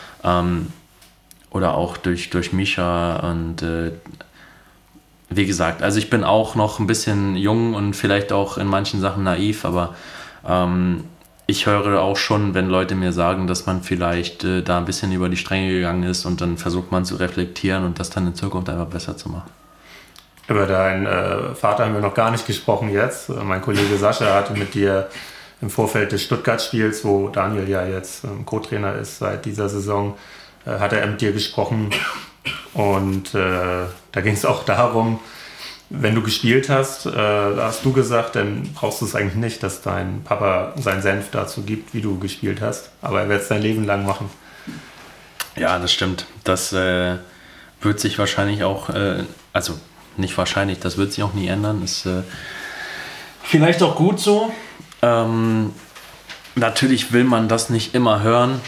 Oder auch durch Mischa und wie gesagt, also ich bin auch noch ein bisschen jung und vielleicht auch in manchen Sachen naiv, aber ich höre auch schon, wenn Leute mir sagen, dass man vielleicht da ein bisschen über die Stränge gegangen ist und dann versucht man zu reflektieren und das dann in Zukunft einfach besser zu machen. Über deinen Vater haben wir noch gar nicht gesprochen jetzt. Mein Kollege Sascha hatte mit dir im Vorfeld des Stuttgart-Spiels, wo Daniel ja jetzt Co-Trainer ist seit dieser Saison, hat er mit dir gesprochen und da ging es auch darum, wenn du gespielt hast, da hast du gesagt, dann brauchst du es eigentlich nicht, dass dein Papa seinen Senf dazu gibt, wie du gespielt hast, aber er wird es dein Leben lang machen. Ja, das stimmt. Das wird sich wahrscheinlich auch, also nicht wahrscheinlich, das wird sich auch nie ändern, ist vielleicht auch gut so. Natürlich will man das nicht immer hören,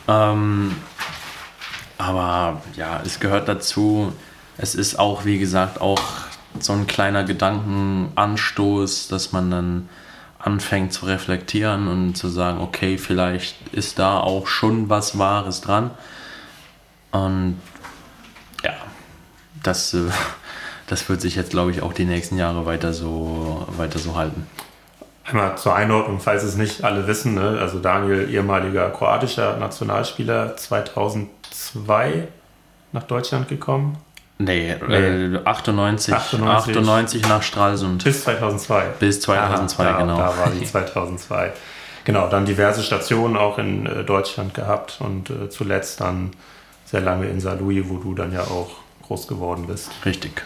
aber ja, es gehört dazu. Es ist auch, wie gesagt, auch so ein kleiner Gedankenanstoß, dass man dann anfängt zu reflektieren und zu sagen, okay, vielleicht ist da auch schon was Wahres dran. Und ja, das wird sich jetzt, glaube ich, auch die nächsten Jahre weiter so halten. Einmal zur Einordnung, falls es nicht alle wissen, ne? Also Daniel, ehemaliger kroatischer Nationalspieler, 2002 nach Deutschland gekommen. Nee. 98 nach Stralsund. Bis 2002. Bis 2002, genau. Da war die 2002. Genau, dann diverse Stationen auch in Deutschland gehabt und zuletzt dann sehr lange in Saarlouis, wo du dann ja auch groß geworden bist. Richtig.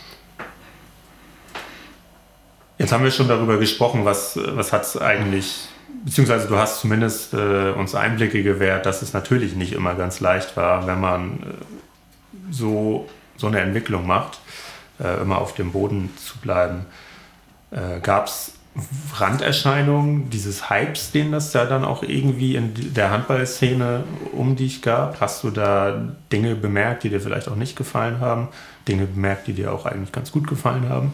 Jetzt haben wir schon darüber gesprochen, was hat es eigentlich, beziehungsweise du hast zumindest uns Einblicke gewährt, dass es natürlich nicht immer ganz leicht war, wenn man so eine Entwicklung macht, immer auf dem Boden zu bleiben. Gab es Randerscheinung dieses Hypes, den das da dann auch irgendwie in der Handballszene um dich gab? Hast du da Dinge bemerkt, die dir vielleicht auch nicht gefallen haben? Dinge bemerkt, die dir auch eigentlich ganz gut gefallen haben?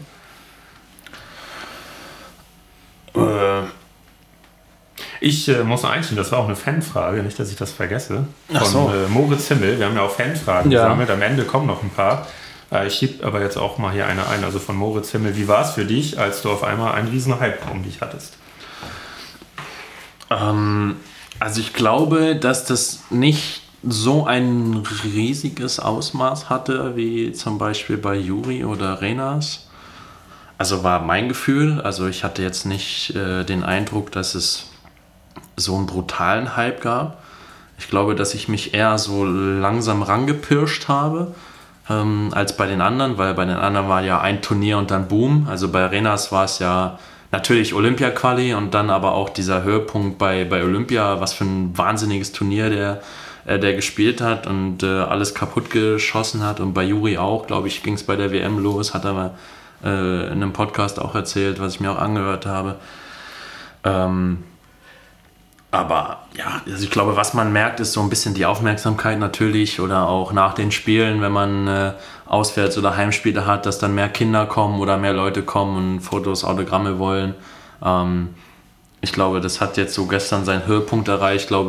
Ich muss noch einschieben, das war auch eine Fanfrage, nicht, dass ich das vergesse. Von Moritz Himmel. Wir haben ja auch Fanfragen gesammelt. Am Ende kommen noch ein paar. Ich schiebe aber jetzt auch mal hier eine ein, also von Moritz Himmel. Wie war es für dich, als du auf einmal einen riesen Hype um dich hattest? Also ich glaube, dass das nicht so ein riesiges Ausmaß hatte, wie zum Beispiel bei Juri oder Renas. Also war mein Gefühl. Also ich hatte jetzt nicht den Eindruck, dass es so einen brutalen Hype gab. Ich glaube, dass ich mich eher so langsam rangepirscht habe, als bei den anderen, weil bei den anderen war ja ein Turnier und dann Boom. Also bei Renas war es ja natürlich Olympia-Quali und dann aber auch dieser Höhepunkt bei Olympia, was für ein wahnsinniges Turnier der gespielt hat und alles kaputt geschossen hat. Und bei Juri auch, glaube ich, ging es bei der WM los, hat er in einem Podcast auch erzählt, was ich mir auch angehört habe. Aber ja, also ich glaube, was man merkt, ist so ein bisschen die Aufmerksamkeit natürlich oder auch nach den Spielen, wenn man Auswärts- oder Heimspiele hat, dass dann mehr Kinder kommen oder mehr Leute kommen und Fotos, Autogramme wollen. Ich glaube, das hat jetzt so gestern seinen Höhepunkt erreicht. Ich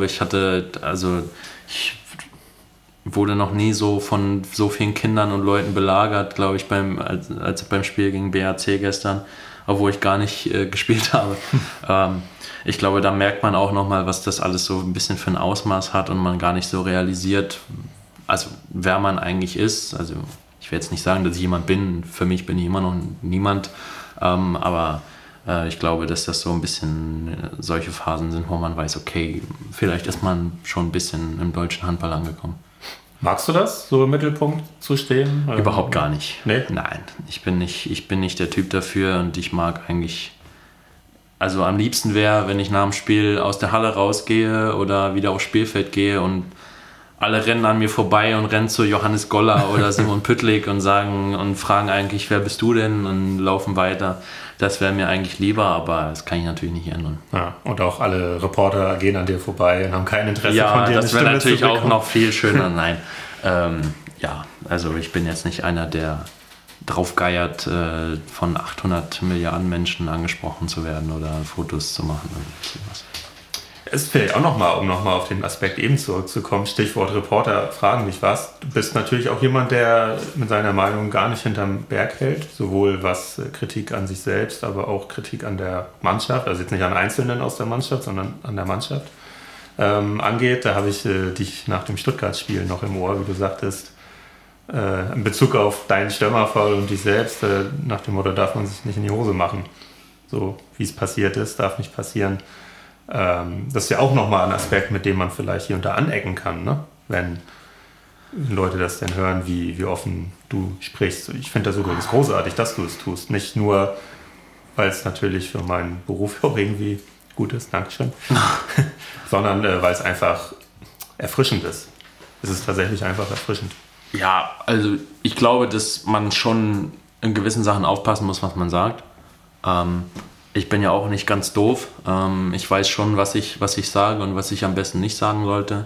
wurde noch nie so von so vielen Kindern und Leuten belagert, glaube ich, als beim Spiel gegen BAC gestern, obwohl ich gar nicht gespielt habe. Ich glaube, da merkt man auch nochmal, was das alles so ein bisschen für ein Ausmaß hat und man gar nicht so realisiert, also wer man eigentlich ist. Also ich will jetzt nicht sagen, dass ich jemand bin, für mich bin ich immer noch niemand, aber ich glaube, dass das so ein bisschen solche Phasen sind, wo man weiß, okay, vielleicht ist man schon ein bisschen im deutschen Handball angekommen. Magst du das, so im Mittelpunkt zu stehen? Überhaupt gar nicht. Nee? Nein, ich bin nicht der Typ dafür und ich mag eigentlich, also am liebsten wäre, wenn ich nach dem Spiel aus der Halle rausgehe oder wieder aufs Spielfeld gehe und alle rennen an mir vorbei und rennen zu Johannes Goller oder Simon Püttlik und fragen eigentlich, wer bist du denn, und laufen weiter. Das wäre mir eigentlich lieber, aber das kann ich natürlich nicht ändern. Ja, und auch alle Reporter gehen an dir vorbei und haben kein Interesse von dir. Ja, das wäre natürlich auch noch viel schöner. Nein, also ich bin jetzt nicht einer, der drauf geiert, von 800 Milliarden Menschen angesprochen zu werden oder Fotos zu machen oder sowas. Es fällt auch nochmal, um nochmal auf den Aspekt eben zurückzukommen, Stichwort Reporter fragen dich was. Du bist natürlich auch jemand, der mit seiner Meinung gar nicht hinterm Berg hält, sowohl was Kritik an sich selbst, aber auch Kritik an der Mannschaft, also jetzt nicht an Einzelnen aus der Mannschaft, sondern an der Mannschaft angeht. Da habe ich dich nach dem Stuttgart-Spiel noch im Ohr, wie du sagtest, in Bezug auf deinen Stürmerfoul und dich selbst, nach dem Motto, darf man sich nicht in die Hose machen. So wie es passiert ist, darf nicht passieren. Das ist ja auch nochmal ein Aspekt, mit dem man vielleicht hier und da anecken kann, ne? Wenn Leute das denn hören, wie offen du sprichst. Ich finde das übrigens großartig, dass du es tust. Nicht nur, weil es natürlich für meinen Beruf auch irgendwie gut ist, Dankeschön, sondern weil es einfach erfrischend ist. Es ist tatsächlich einfach erfrischend. Ja, also ich glaube, dass man schon in gewissen Sachen aufpassen muss, was man sagt. Ich bin ja auch nicht ganz doof. Ich weiß schon, was ich sage und was ich am besten nicht sagen sollte.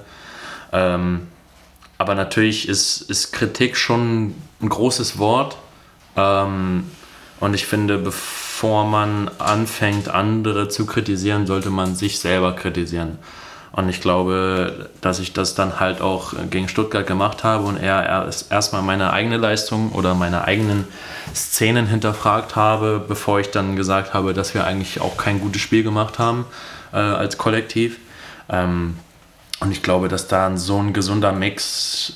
Aber natürlich ist Kritik schon ein großes Wort. Und ich finde, bevor man anfängt, andere zu kritisieren, sollte man sich selber kritisieren. Und ich glaube, dass ich das dann halt auch gegen Stuttgart gemacht habe und erstmal meine eigene Leistung oder meine eigenen Szenen hinterfragt habe, bevor ich dann gesagt habe, dass wir eigentlich auch kein gutes Spiel gemacht haben als Kollektiv. Und ich glaube, dass da so ein gesunder Mix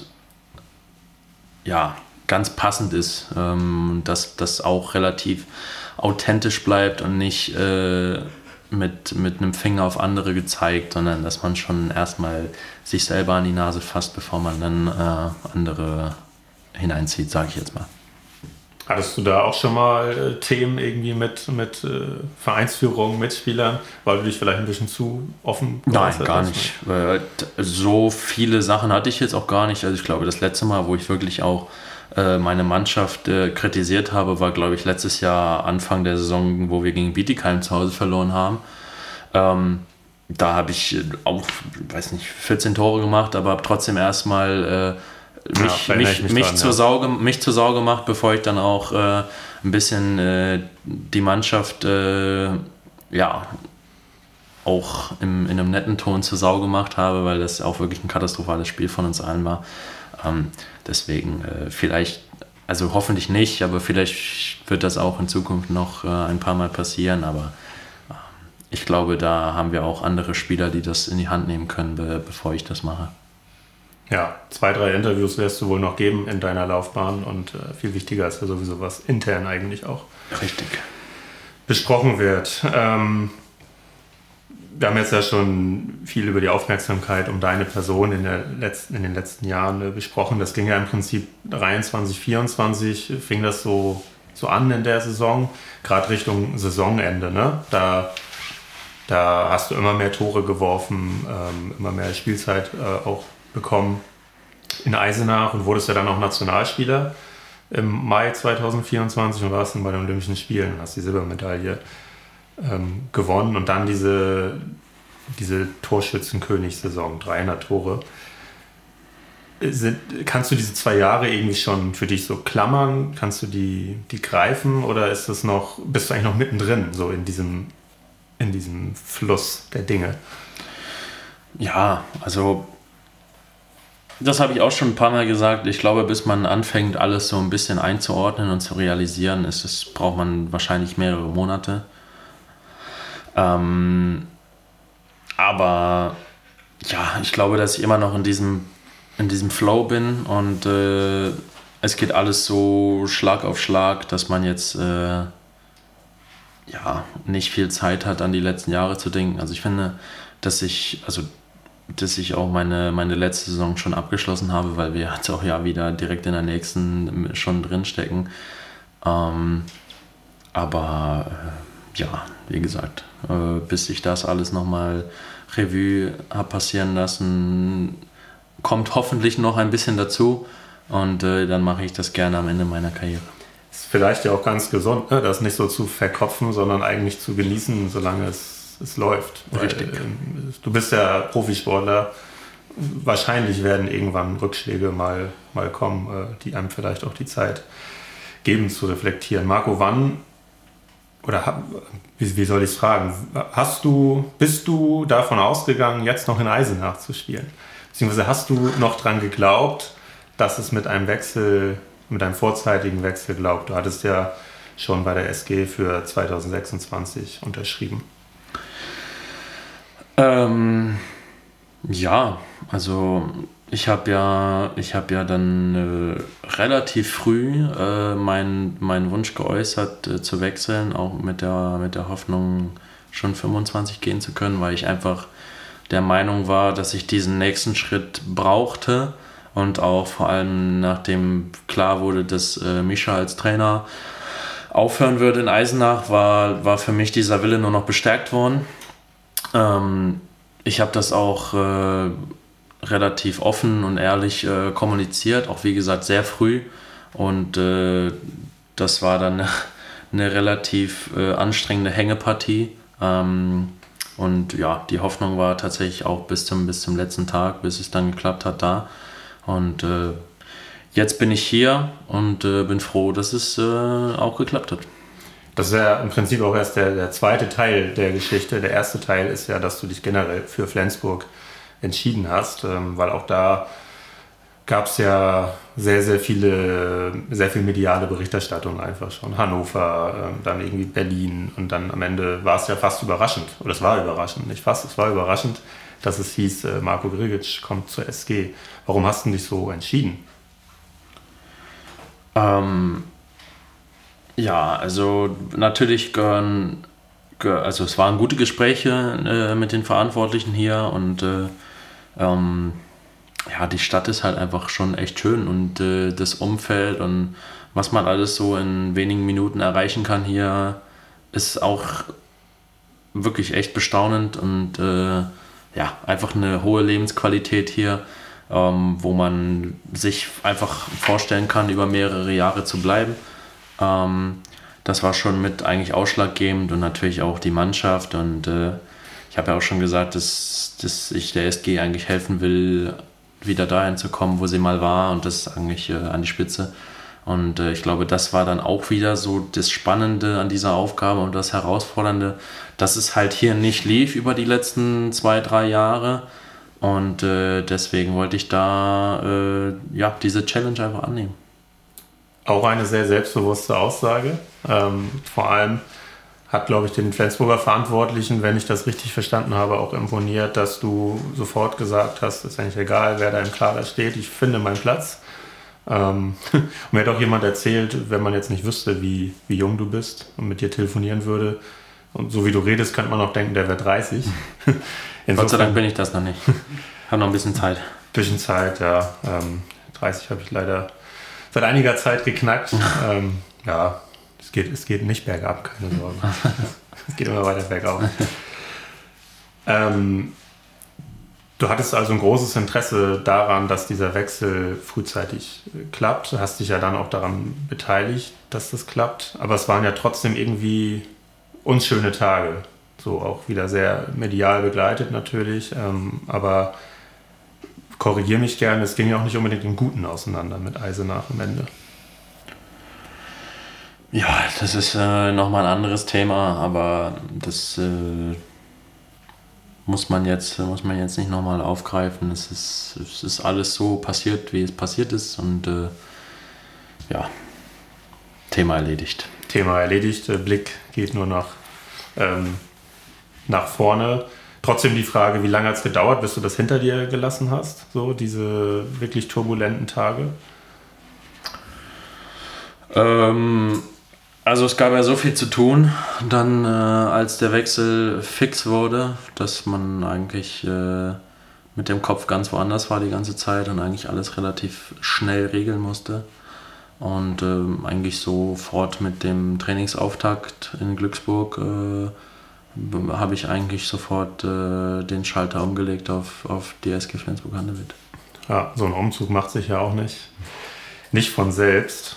ganz passend ist, dass das auch relativ authentisch bleibt und nicht mit einem Finger auf andere gezeigt, sondern dass man schon erstmal sich selber an die Nase fasst, bevor man dann andere hineinzieht, sage ich jetzt mal. Hattest du da auch schon mal Themen irgendwie mit Vereinsführung, Mitspielern, weil du dich vielleicht ein bisschen zu offen geäußert hast? Nein, gar nicht. So viele Sachen hatte ich jetzt auch gar nicht. Also ich glaube, das letzte Mal, wo ich wirklich auch meine Mannschaft kritisiert habe, war, glaube ich, letztes Jahr Anfang der Saison, wo wir gegen Bietigheim zu Hause verloren haben. Da habe ich auch, weiß nicht, 14 Tore gemacht, aber habe trotzdem erstmal mich zur Sau gemacht, bevor ich dann auch ein bisschen die Mannschaft auch in einem netten Ton zur Sau gemacht habe, weil das auch wirklich ein katastrophales Spiel von uns allen war. Deswegen vielleicht, also hoffentlich nicht, aber vielleicht wird das auch in Zukunft noch ein paar Mal passieren, aber ich glaube, da haben wir auch andere Spieler, die das in die Hand nehmen können, bevor ich das mache. Ja, 2, 3 Interviews wirst du wohl noch geben in deiner Laufbahn und viel wichtiger ist ja sowieso, was intern eigentlich auch richtig besprochen wird. Wir haben jetzt ja schon viel über die Aufmerksamkeit um deine Person in den letzten Jahren besprochen. Das ging ja im Prinzip 23, 24, fing das so an in der Saison, gerade Richtung Saisonende. Ne? Da hast du immer mehr Tore geworfen, immer mehr Spielzeit auch bekommen in Eisenach und wurdest ja dann auch Nationalspieler im Mai 2024 und warst dann bei den Olympischen Spielen, hast die Silbermedaille gewonnen und dann diese Torschützenkönig-Saison, 300 Tore. Kannst du diese 2 Jahre irgendwie schon für dich so klammern? Kannst du die greifen oder bist du eigentlich noch mittendrin, so in diesem Fluss der Dinge? Ja, also das habe ich auch schon ein paar Mal gesagt. Ich glaube, bis man anfängt, alles so ein bisschen einzuordnen und zu realisieren, braucht man wahrscheinlich mehrere Monate. Aber ja, ich glaube, dass ich immer noch in diesem Flow bin und es geht alles so Schlag auf Schlag, dass man jetzt nicht viel Zeit hat, an die letzten Jahre zu denken. Also ich finde, dass ich auch meine letzte Saison schon abgeschlossen habe, weil wir jetzt auch ja wieder direkt in der nächsten schon drinstecken. Wie gesagt, bis ich das alles nochmal Revue habe passieren lassen, kommt hoffentlich noch ein bisschen dazu und dann mache ich das gerne am Ende meiner Karriere. Ist vielleicht ja auch ganz gesund, ne? Das nicht so zu verkopfen, sondern eigentlich zu genießen, solange es läuft. Richtig. Weil, du bist ja Profisportler, wahrscheinlich werden irgendwann Rückschläge mal kommen, die einem vielleicht auch die Zeit geben zu reflektieren. Marco, wie soll ich es fragen? Bist du davon ausgegangen, jetzt noch in Eisenach zu spielen? Beziehungsweise hast du noch dran geglaubt, dass es mit einem vorzeitigen Wechsel glaubt? Du hattest ja schon bei der SG für 2026 unterschrieben. Also ich habe ja dann relativ früh meinen Wunsch geäußert, zu wechseln, auch mit der Hoffnung, schon 25 gehen zu können, weil ich einfach der Meinung war, dass ich diesen nächsten Schritt brauchte und auch vor allem nachdem klar wurde, dass Mischa als Trainer aufhören würde in Eisenach, war für mich dieser Wille nur noch bestärkt worden. Ich habe das auch relativ offen und ehrlich kommuniziert, auch wie gesagt sehr früh und das war dann eine relativ anstrengende Hängepartie und ja, die Hoffnung war tatsächlich auch bis zum letzten Tag, bis es dann geklappt hat da und jetzt bin ich hier und bin froh, dass es auch geklappt hat. Das ist ja im Prinzip auch erst der zweite Teil der Geschichte. Der erste Teil ist ja, dass du dich generell für Flensburg entschieden hast, weil auch da gab es ja sehr viel mediale Berichterstattung einfach schon. Hannover, dann irgendwie Berlin und dann am Ende war es ja fast überraschend, oder es war überraschend, nicht fast, es war überraschend, dass es hieß, Marco Grigic kommt zur SG. Warum hast du dich so entschieden? Ja, also natürlich also es waren gute Gespräche mit den Verantwortlichen hier und die Stadt ist halt einfach schon echt schön und das Umfeld und was man alles so in wenigen Minuten erreichen kann hier ist auch wirklich echt bestaunend und einfach eine hohe Lebensqualität hier. wo man sich einfach vorstellen kann, über mehrere Jahre zu bleiben. Das war schon mit eigentlich ausschlaggebend und natürlich auch die Mannschaft. Und ich habe ja auch schon gesagt, dass ich der SG eigentlich helfen will, wieder dahin zu kommen, wo sie mal war, und das eigentlich an die Spitze. Und ich glaube, das war dann auch wieder so das Spannende an dieser Aufgabe und das Herausfordernde, dass es halt hier nicht lief über die letzten 2-3 Jahre. Und deswegen wollte ich da diese Challenge einfach annehmen. Auch eine sehr selbstbewusste Aussage. Vor allem hat, glaube ich, den Flensburger Verantwortlichen, wenn ich das richtig verstanden habe, auch imponiert, dass du sofort gesagt hast, ist eigentlich egal, wer da im Kader steht, ich finde meinen Platz. Mir hat auch jemand erzählt, wenn man jetzt nicht wüsste, wie jung du bist und mit dir telefonieren würde, und so wie du redest, könnte man auch denken, der wäre 30. Gott sei Dank bin ich das noch nicht. Habe noch ein bisschen Zeit. Bisschen Zeit, ja. 30 habe ich leider seit einiger Zeit geknackt. Ja, es geht nicht bergab, keine Sorge. Es geht immer weiter bergauf. Du hattest also ein großes Interesse daran, dass dieser Wechsel frühzeitig klappt. Du hast dich ja dann auch daran beteiligt, dass das klappt. Aber es waren ja trotzdem irgendwie unschöne Tage. So auch wieder sehr medial begleitet natürlich. Aber korrigiere mich gerne, es ging ja auch nicht unbedingt im Guten auseinander mit Eisenach am Ende. Ja, das ist nochmal ein anderes Thema, aber das muss man jetzt nicht nochmal aufgreifen. Es ist alles so passiert, wie es passiert ist, und Thema erledigt. Thema erledigt, Blick geht nur nach vorne. Trotzdem die Frage, wie lange hat es gedauert, bis du das hinter dir gelassen hast, so diese wirklich turbulenten Tage? Also es gab ja so viel zu tun, dann als der Wechsel fix wurde, dass man eigentlich mit dem Kopf ganz woanders war die ganze Zeit und eigentlich alles relativ schnell regeln musste. Und eigentlich sofort mit dem Trainingsauftakt in Glücksburg habe ich eigentlich sofort den Schalter umgelegt auf die SG Flensburg-Handewitt. Ja, so ein Umzug macht sich ja auch nicht von selbst.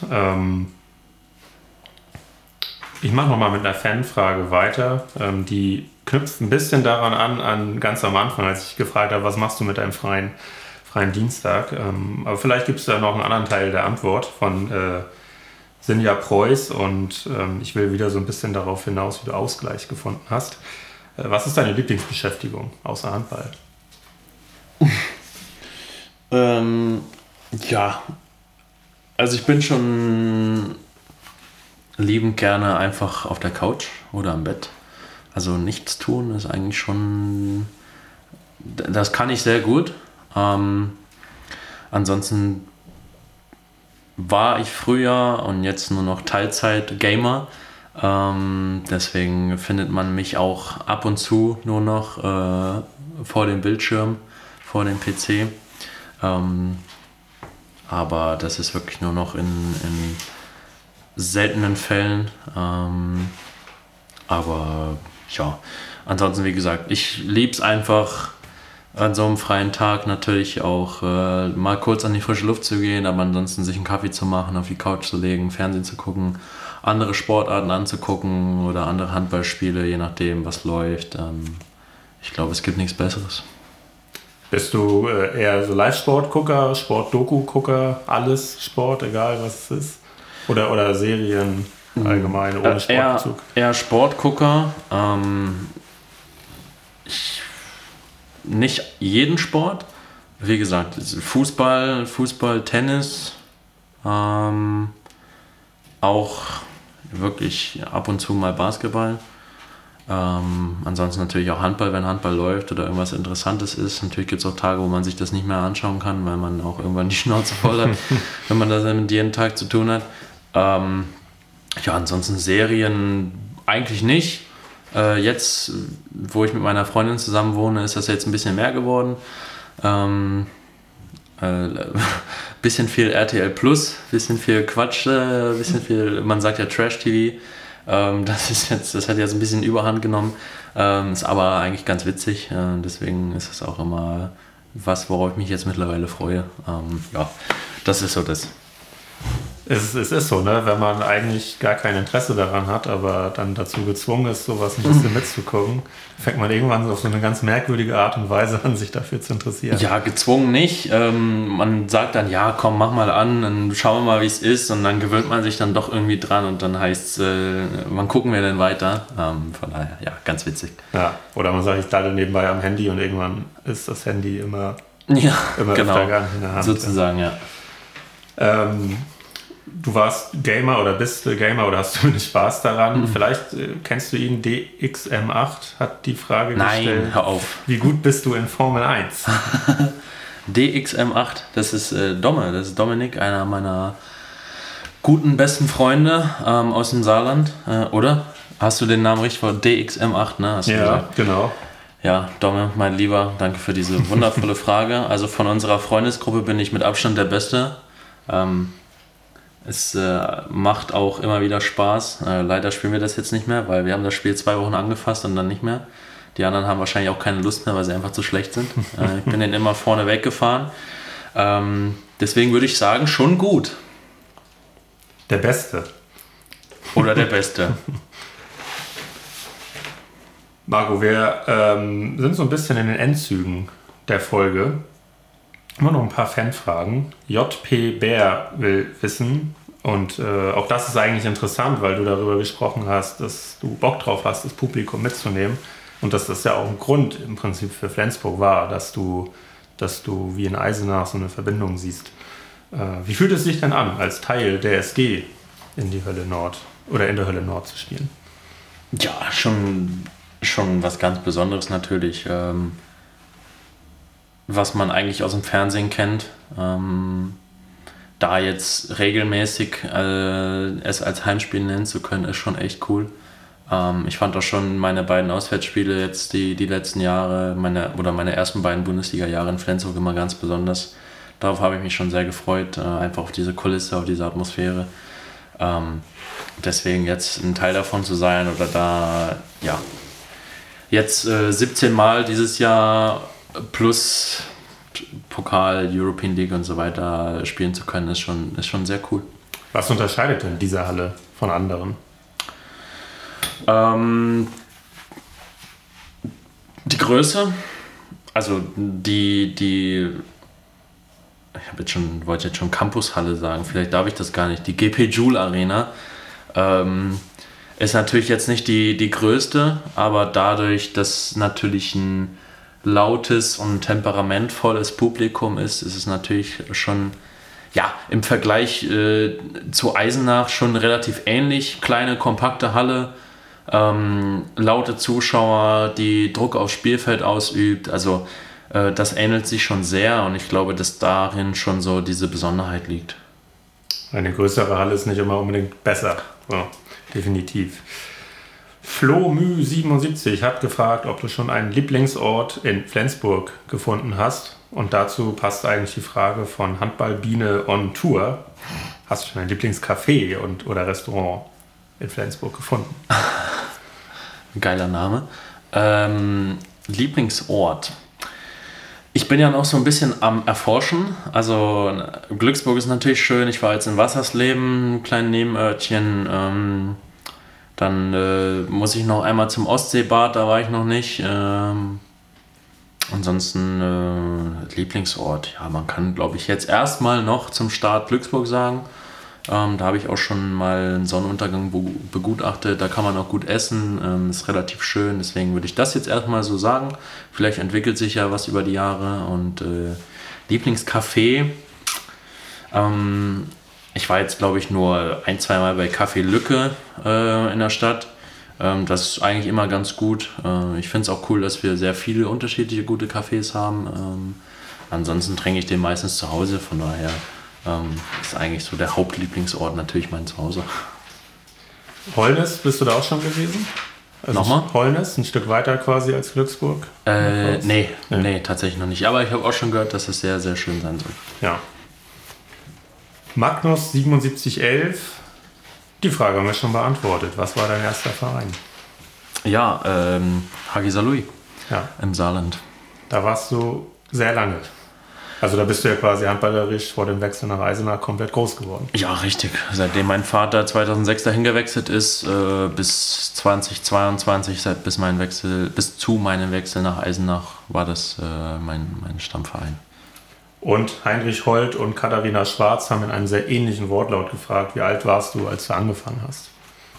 Ich mache nochmal mit einer Fanfrage weiter. Die knüpft ein bisschen daran an ganz am Anfang, als ich gefragt habe, was machst du mit deinem freien Dienstag? Aber vielleicht gibt es da noch einen anderen Teil der Antwort von Sinja Preuß, und ich will wieder so ein bisschen darauf hinaus, wie du Ausgleich gefunden hast. Was ist deine Lieblingsbeschäftigung außer Handball? Also ich bin schon liebend gerne einfach auf der Couch oder am Bett. Also nichts tun ist eigentlich schon, das kann ich sehr gut. Ansonsten war ich früher und jetzt nur noch Teilzeit-Gamer. Deswegen findet man mich auch ab und zu nur noch vor dem Bildschirm, vor dem PC. Aber das ist wirklich nur noch in seltenen Fällen. Aber ja, ansonsten wie gesagt, ich liebe es einfach, an so einem freien Tag natürlich auch mal kurz an die frische Luft zu gehen, aber ansonsten sich einen Kaffee zu machen, auf die Couch zu legen, Fernsehen zu gucken, andere Sportarten anzugucken oder andere Handballspiele, je nachdem, was läuft. Ich glaube, es gibt nichts Besseres. Bist du eher so Live-Sport-Gucker, Sport-Doku-Gucker, alles Sport, egal was es ist? Oder Serien allgemein, ohne Sportbezug? Eher Sportgucker. Nicht jeden Sport. Wie gesagt, Fußball, Tennis. Auch wirklich ab und zu mal Basketball. Ansonsten natürlich auch Handball, wenn Handball läuft oder irgendwas Interessantes ist. Natürlich gibt es auch Tage, wo man sich das nicht mehr anschauen kann, weil man auch irgendwann die Schnauze voll hat, wenn man das mit jeden Tag zu tun hat. Ansonsten Serien eigentlich nicht. Jetzt, wo ich mit meiner Freundin zusammen wohne, ist das jetzt ein bisschen mehr geworden. Bisschen viel RTL Plus, bisschen viel Quatsch, bisschen viel, man sagt ja Trash-TV. Das hat jetzt ein bisschen Überhand genommen, ist aber eigentlich ganz witzig, deswegen ist es auch immer worauf ich mich jetzt mittlerweile freue. Ja, das ist so das. Es ist so, ne? Wenn man eigentlich gar kein Interesse daran hat, aber dann dazu gezwungen ist, sowas ein bisschen mitzugucken, fängt man irgendwann auf so eine ganz merkwürdige Art und Weise an, sich dafür zu interessieren. Ja, gezwungen nicht. Man sagt dann, ja, komm, mach mal an, dann schauen wir mal, wie es ist. Und dann gewöhnt man sich dann doch irgendwie dran und dann heißt es, wann gucken wir denn weiter? Von daher, ja, ganz witzig. Ja, oder man sagt, ich daddel nebenbei am Handy und irgendwann ist das Handy immer genau, öfter gar nicht in der Hand. Sozusagen, ja. Du warst Gamer oder bist Gamer oder hast du nicht Spaß daran? Vielleicht kennst du ihn, DXM8 hat die Frage gestellt. Nein, hör auf. Wie gut bist du in Formel 1? DXM8, das ist das ist Dominik, einer meiner guten, besten Freunde aus dem Saarland, oder? Hast du den Namen richtig vor? DXM8, ne? Hast du gesagt? Genau. Ja, Domme, mein Lieber, danke für diese wundervolle Frage. Also von unserer Freundesgruppe bin ich mit Abstand der Beste. Es macht auch immer wieder Spaß. Leider spielen wir das jetzt nicht mehr, weil wir haben das Spiel 2 Wochen angefasst und dann nicht mehr. Die anderen haben wahrscheinlich auch keine Lust mehr, weil sie einfach zu schlecht sind. Ich bin denen immer vorne weggefahren. Deswegen würde ich sagen, schon gut. Der Beste. Oder der Beste. Marco, wir sind so ein bisschen in den Endzügen der Folge. Immer noch ein paar Fanfragen. JP Bär will wissen, und auch das ist eigentlich interessant, weil du darüber gesprochen hast, dass du Bock drauf hast, das Publikum mitzunehmen. Und dass das ja auch ein Grund im Prinzip für Flensburg war, dass du wie in Eisenach so eine Verbindung siehst. Wie fühlt es sich denn an, als Teil der SG in die Hölle Nord oder in der Hölle Nord zu spielen? Ja, schon was ganz Besonderes natürlich. Was man eigentlich aus dem Fernsehen kennt. Da jetzt regelmäßig es als Heimspiel nennen zu können, ist schon echt cool. Ich fand auch schon meine beiden Auswärtsspiele jetzt die letzten Jahre, meine ersten beiden Bundesliga-Jahre in Flensburg immer ganz besonders. Darauf habe ich mich schon sehr gefreut, einfach auf diese Kulisse, auf diese Atmosphäre. Deswegen jetzt ein Teil davon zu sein oder da, ja, jetzt 17 Mal dieses Jahr plus Pokal, European League und so weiter spielen zu können, ist schon sehr cool. Was unterscheidet denn diese Halle von anderen? Die Größe, also die wollte jetzt schon Campushalle sagen, vielleicht darf ich das gar nicht, die GP Joule Arena ist natürlich jetzt nicht die größte, aber dadurch, dass natürlich ein lautes und temperamentvolles Publikum ist es natürlich schon, ja, im Vergleich zu Eisenach schon relativ ähnlich. Kleine, kompakte Halle, laute Zuschauer, die Druck aufs Spielfeld ausübt. Also das ähnelt sich schon sehr und ich glaube, dass darin schon so diese Besonderheit liegt. Eine größere Halle ist nicht immer unbedingt besser. Ja, definitiv. FloMü77 hat gefragt, ob du schon einen Lieblingsort in Flensburg gefunden hast. Und dazu passt eigentlich die Frage von Handballbiene on Tour. Hast du schon ein Lieblingscafé oder Restaurant in Flensburg gefunden? Geiler Name. Lieblingsort. Ich bin ja noch so ein bisschen am Erforschen. Also Glücksburg ist natürlich schön. Ich war jetzt in Wassersleben, ein kleines Nebenörtchen. Dann muss ich noch einmal zum Ostseebad, da war ich noch nicht. Ansonsten Lieblingsort. Ja, man kann, glaube ich, jetzt erstmal noch zum Start Glücksburg sagen. Da habe ich auch schon mal einen Sonnenuntergang begutachtet. Da kann man auch gut essen. Ist relativ schön. Deswegen würde ich das jetzt erstmal so sagen. Vielleicht entwickelt sich ja was über die Jahre. Und Lieblingscafé. Ich war jetzt, glaube ich, nur 1-2 Mal bei Café Lücke in der Stadt. Das ist eigentlich immer ganz gut. Ich finde es auch cool, dass wir sehr viele unterschiedliche gute Cafés haben. Ansonsten trinke ich den meistens zu Hause. Von daher ist eigentlich so der Hauptlieblingsort natürlich mein Zuhause. Holnis, bist du da auch schon gewesen? Also Nochmal? Holnis, ein Stück weiter quasi als Glücksburg? Nee, tatsächlich noch nicht. Aber ich habe auch schon gehört, dass es sehr, sehr schön sein soll. Ja. Magnus 7711, die Frage haben wir schon beantwortet. Was war dein erster Verein? Ja, Hagi Saarlouis Ja. im Saarland. Da warst du Sehr lange. Also da bist du ja quasi handballerisch vor dem Wechsel nach Eisenach komplett groß geworden. Ja, richtig. Seitdem mein Vater 2006 dahin gewechselt ist, bis 2022, bis zu meinem Wechsel nach Eisenach, war das mein Stammverein. Und Heinrich Holt und Katharina Schwarz haben in einem sehr ähnlichen Wortlaut gefragt, wie alt warst du, als du angefangen hast?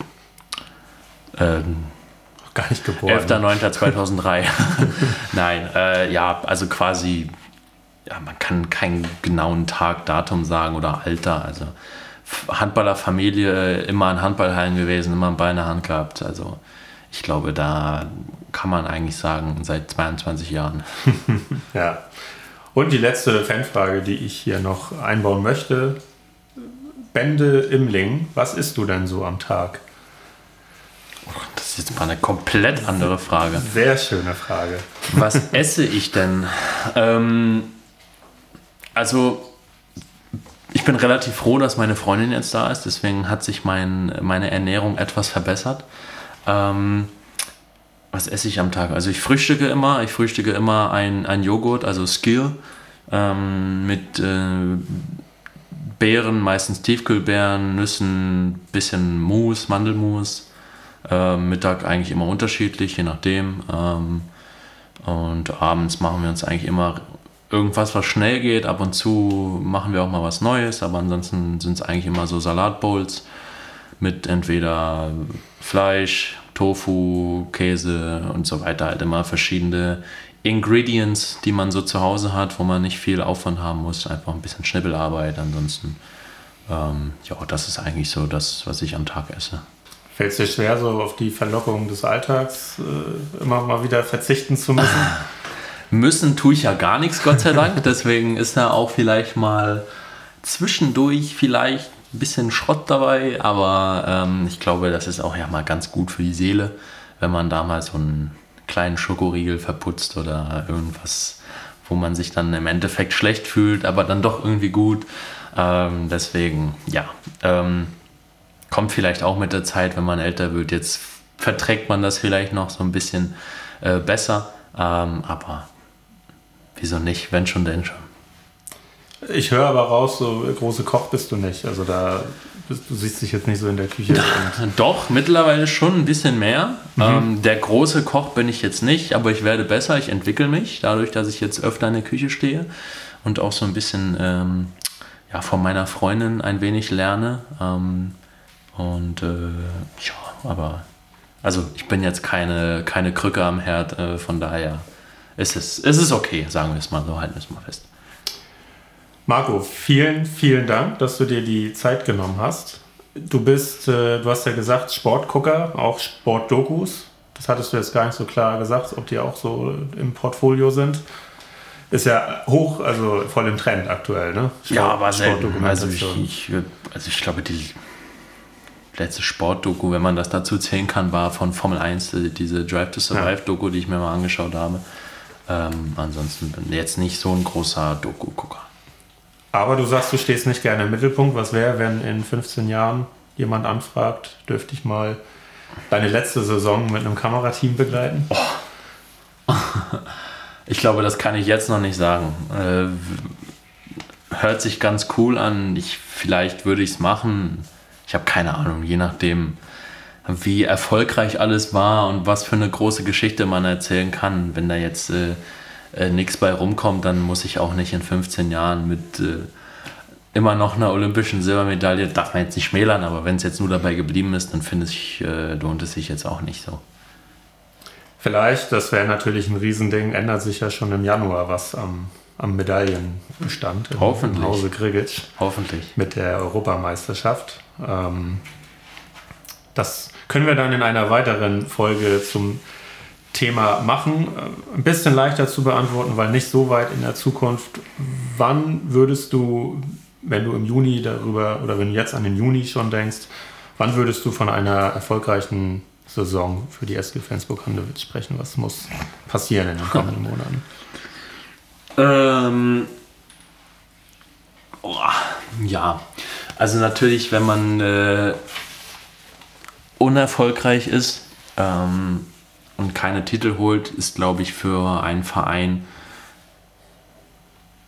Gar nicht geboren. 11.09.2003. Nein, also quasi, man kann keinen genauen Tag, Datum sagen oder Alter. Also Handballerfamilie, immer in Handballhallen gewesen, immer einen Ball in der Hand gehabt. Also ich glaube, da kann man eigentlich sagen, seit 22 Jahren. Ja. Und die letzte Fanfrage, die ich hier noch einbauen möchte. Bände Immling, was isst du denn so am Tag? Das ist jetzt mal eine komplett andere Frage. Sehr schöne Frage. Was esse ich denn? Also, ich bin relativ froh, dass meine Freundin jetzt da ist. Deswegen hat sich meine Ernährung etwas verbessert. Was esse ich am Tag? Also ich frühstücke immer ein Joghurt, also Skill, mit Beeren, meistens Tiefkühlbeeren, Nüssen, bisschen Mousse, Mandelmus. Mittag eigentlich immer unterschiedlich, je nachdem. Und abends machen wir uns eigentlich immer irgendwas, was schnell geht. Ab und zu machen wir auch mal was Neues, aber ansonsten sind es eigentlich immer so Salatbowls mit entweder Fleisch, Tofu, Käse und so weiter. Halt immer verschiedene Ingredients, die man so zu Hause hat, wo man nicht viel Aufwand haben muss. Einfach ein bisschen Schnippelarbeit. Ansonsten, das ist eigentlich so das, was ich am Tag esse. Fällt es dir schwer, so auf die Verlockung des Alltags immer mal wieder verzichten zu müssen? Müssen tue ich ja gar nichts, Gott sei Dank. Deswegen ist da auch vielleicht mal zwischendurch vielleicht ein bisschen Schrott dabei. Aber ich glaube, das ist auch ja mal ganz gut für die Seele, wenn man da mal so einen kleinen Schokoriegel verputzt oder irgendwas, wo man sich dann im Endeffekt schlecht fühlt, aber dann doch irgendwie gut. Deswegen, kommt vielleicht auch mit der Zeit, wenn man älter wird. Jetzt verträgt man das vielleicht noch so ein bisschen besser. Aber wieso nicht? Wenn schon, denn schon. Ich höre aber raus, so große Koch bist du nicht. Also du siehst dich jetzt nicht so in der Küche. Doch, mittlerweile schon ein bisschen mehr. Der große Koch bin ich jetzt nicht, aber ich werde besser. Ich entwickle mich, dadurch, dass ich jetzt öfter in der Küche stehe und auch so ein bisschen von meiner Freundin ein wenig lerne. Aber also ich bin jetzt keine Krücke am Herd, von daher ist es okay, sagen wir es mal so, halten wir es mal fest. Marco, vielen, vielen Dank, dass du dir die Zeit genommen hast. Du hast ja gesagt, Sportgucker, auch Sportdokus. Das hattest du jetzt gar nicht so klar gesagt, ob die auch so im Portfolio sind. Ist ja voll im Trend aktuell, ne? Aber selten. Also ich glaube, die letzte Sportdoku, wenn man das dazu zählen kann, war von Formel 1, diese Drive to Survive-Doku, die ich mir mal angeschaut habe. Ansonsten bin ich jetzt nicht so ein großer Doku-Gucker. Aber du sagst, du stehst nicht gerne im Mittelpunkt. Was wäre, wenn in 15 Jahren jemand anfragt, dürfte ich mal deine letzte Saison mit einem Kamerateam begleiten? Ich glaube, das kann ich jetzt noch nicht sagen. Hört sich ganz cool an. Vielleicht würde ich es machen. Ich habe keine Ahnung, je nachdem, wie erfolgreich alles war und was für eine große Geschichte man erzählen kann. Wenn da jetzt nichts bei rumkommt, dann muss ich auch nicht in 15 Jahren mit immer noch einer olympischen Silbermedaille, darf man jetzt nicht schmälern, aber wenn es jetzt nur dabei geblieben ist, dann finde ich, lohnt es sich jetzt auch nicht so. Vielleicht, das wäre natürlich ein Riesending, ändert sich ja schon im Januar was am Medaillenbestand Hoffentlich. Im Hause Grigic. Hoffentlich. Mit der Europameisterschaft. Das können wir dann in einer weiteren Folge zum Thema machen. Ein bisschen leichter zu beantworten, weil nicht so weit in der Zukunft. Wann würdest du, wenn du im Juni darüber oder wenn du jetzt an den Juni schon denkst, wann würdest du von einer erfolgreichen Saison für die SG Flensburg-Handewitt sprechen? Was muss passieren in den kommenden Monaten? Also natürlich, wenn man unerfolgreich ist und keine Titel holt, ist, glaube ich, für einen Verein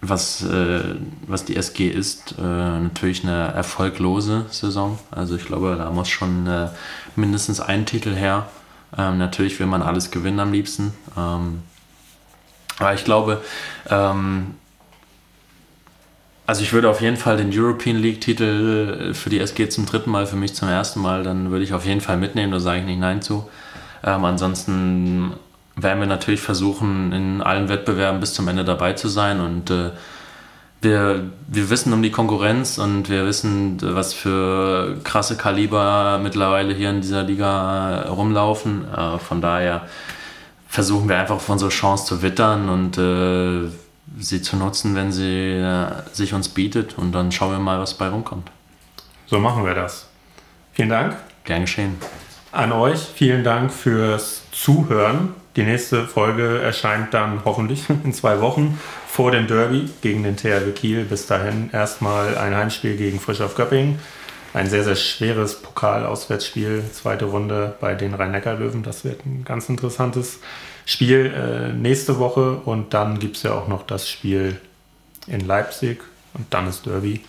was die SG ist, natürlich eine erfolglose Saison. Also ich glaube, da muss schon mindestens ein Titel her. Natürlich will man alles gewinnen am liebsten. Aber ich glaube, also ich würde auf jeden Fall den European League-Titel für die SG zum 3. Mal, für mich zum 1. Mal, dann würde ich auf jeden Fall mitnehmen, da sage ich nicht Nein zu. Ansonsten werden wir natürlich versuchen, in allen Wettbewerben bis zum Ende dabei zu sein und wir wissen um die Konkurrenz und wir wissen, was für krasse Kaliber mittlerweile hier in dieser Liga rumlaufen. Von daher versuchen wir einfach auf unsere Chance zu wittern und sie zu nutzen, wenn sie sich uns bietet, und dann schauen wir mal, was bei rumkommt. So machen wir das. Vielen Dank. Gern geschehen. An euch vielen Dank fürs Zuhören. Die nächste Folge erscheint dann hoffentlich in 2 Wochen vor dem Derby gegen den THW Kiel. Bis dahin erstmal ein Heimspiel gegen Frisch auf Göppingen. Ein sehr, sehr schweres Pokal-Auswärtsspiel. 2. Runde bei den Rhein-Neckar-Löwen. Das wird ein ganz interessantes Spiel nächste Woche. Und dann gibt es ja auch noch das Spiel in Leipzig. Und dann ist Derby.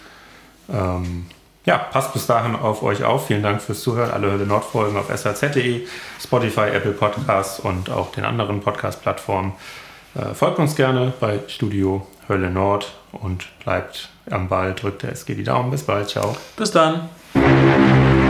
Passt bis dahin auf euch auf. Vielen Dank fürs Zuhören. Alle Hölle Nord Folgen auf saz.de, Spotify, Apple Podcasts und auch den anderen Podcast-Plattformen. Folgt uns gerne bei Studio Hölle Nord und bleibt am Ball. Drückt der SG die Daumen. Bis bald. Ciao. Bis dann.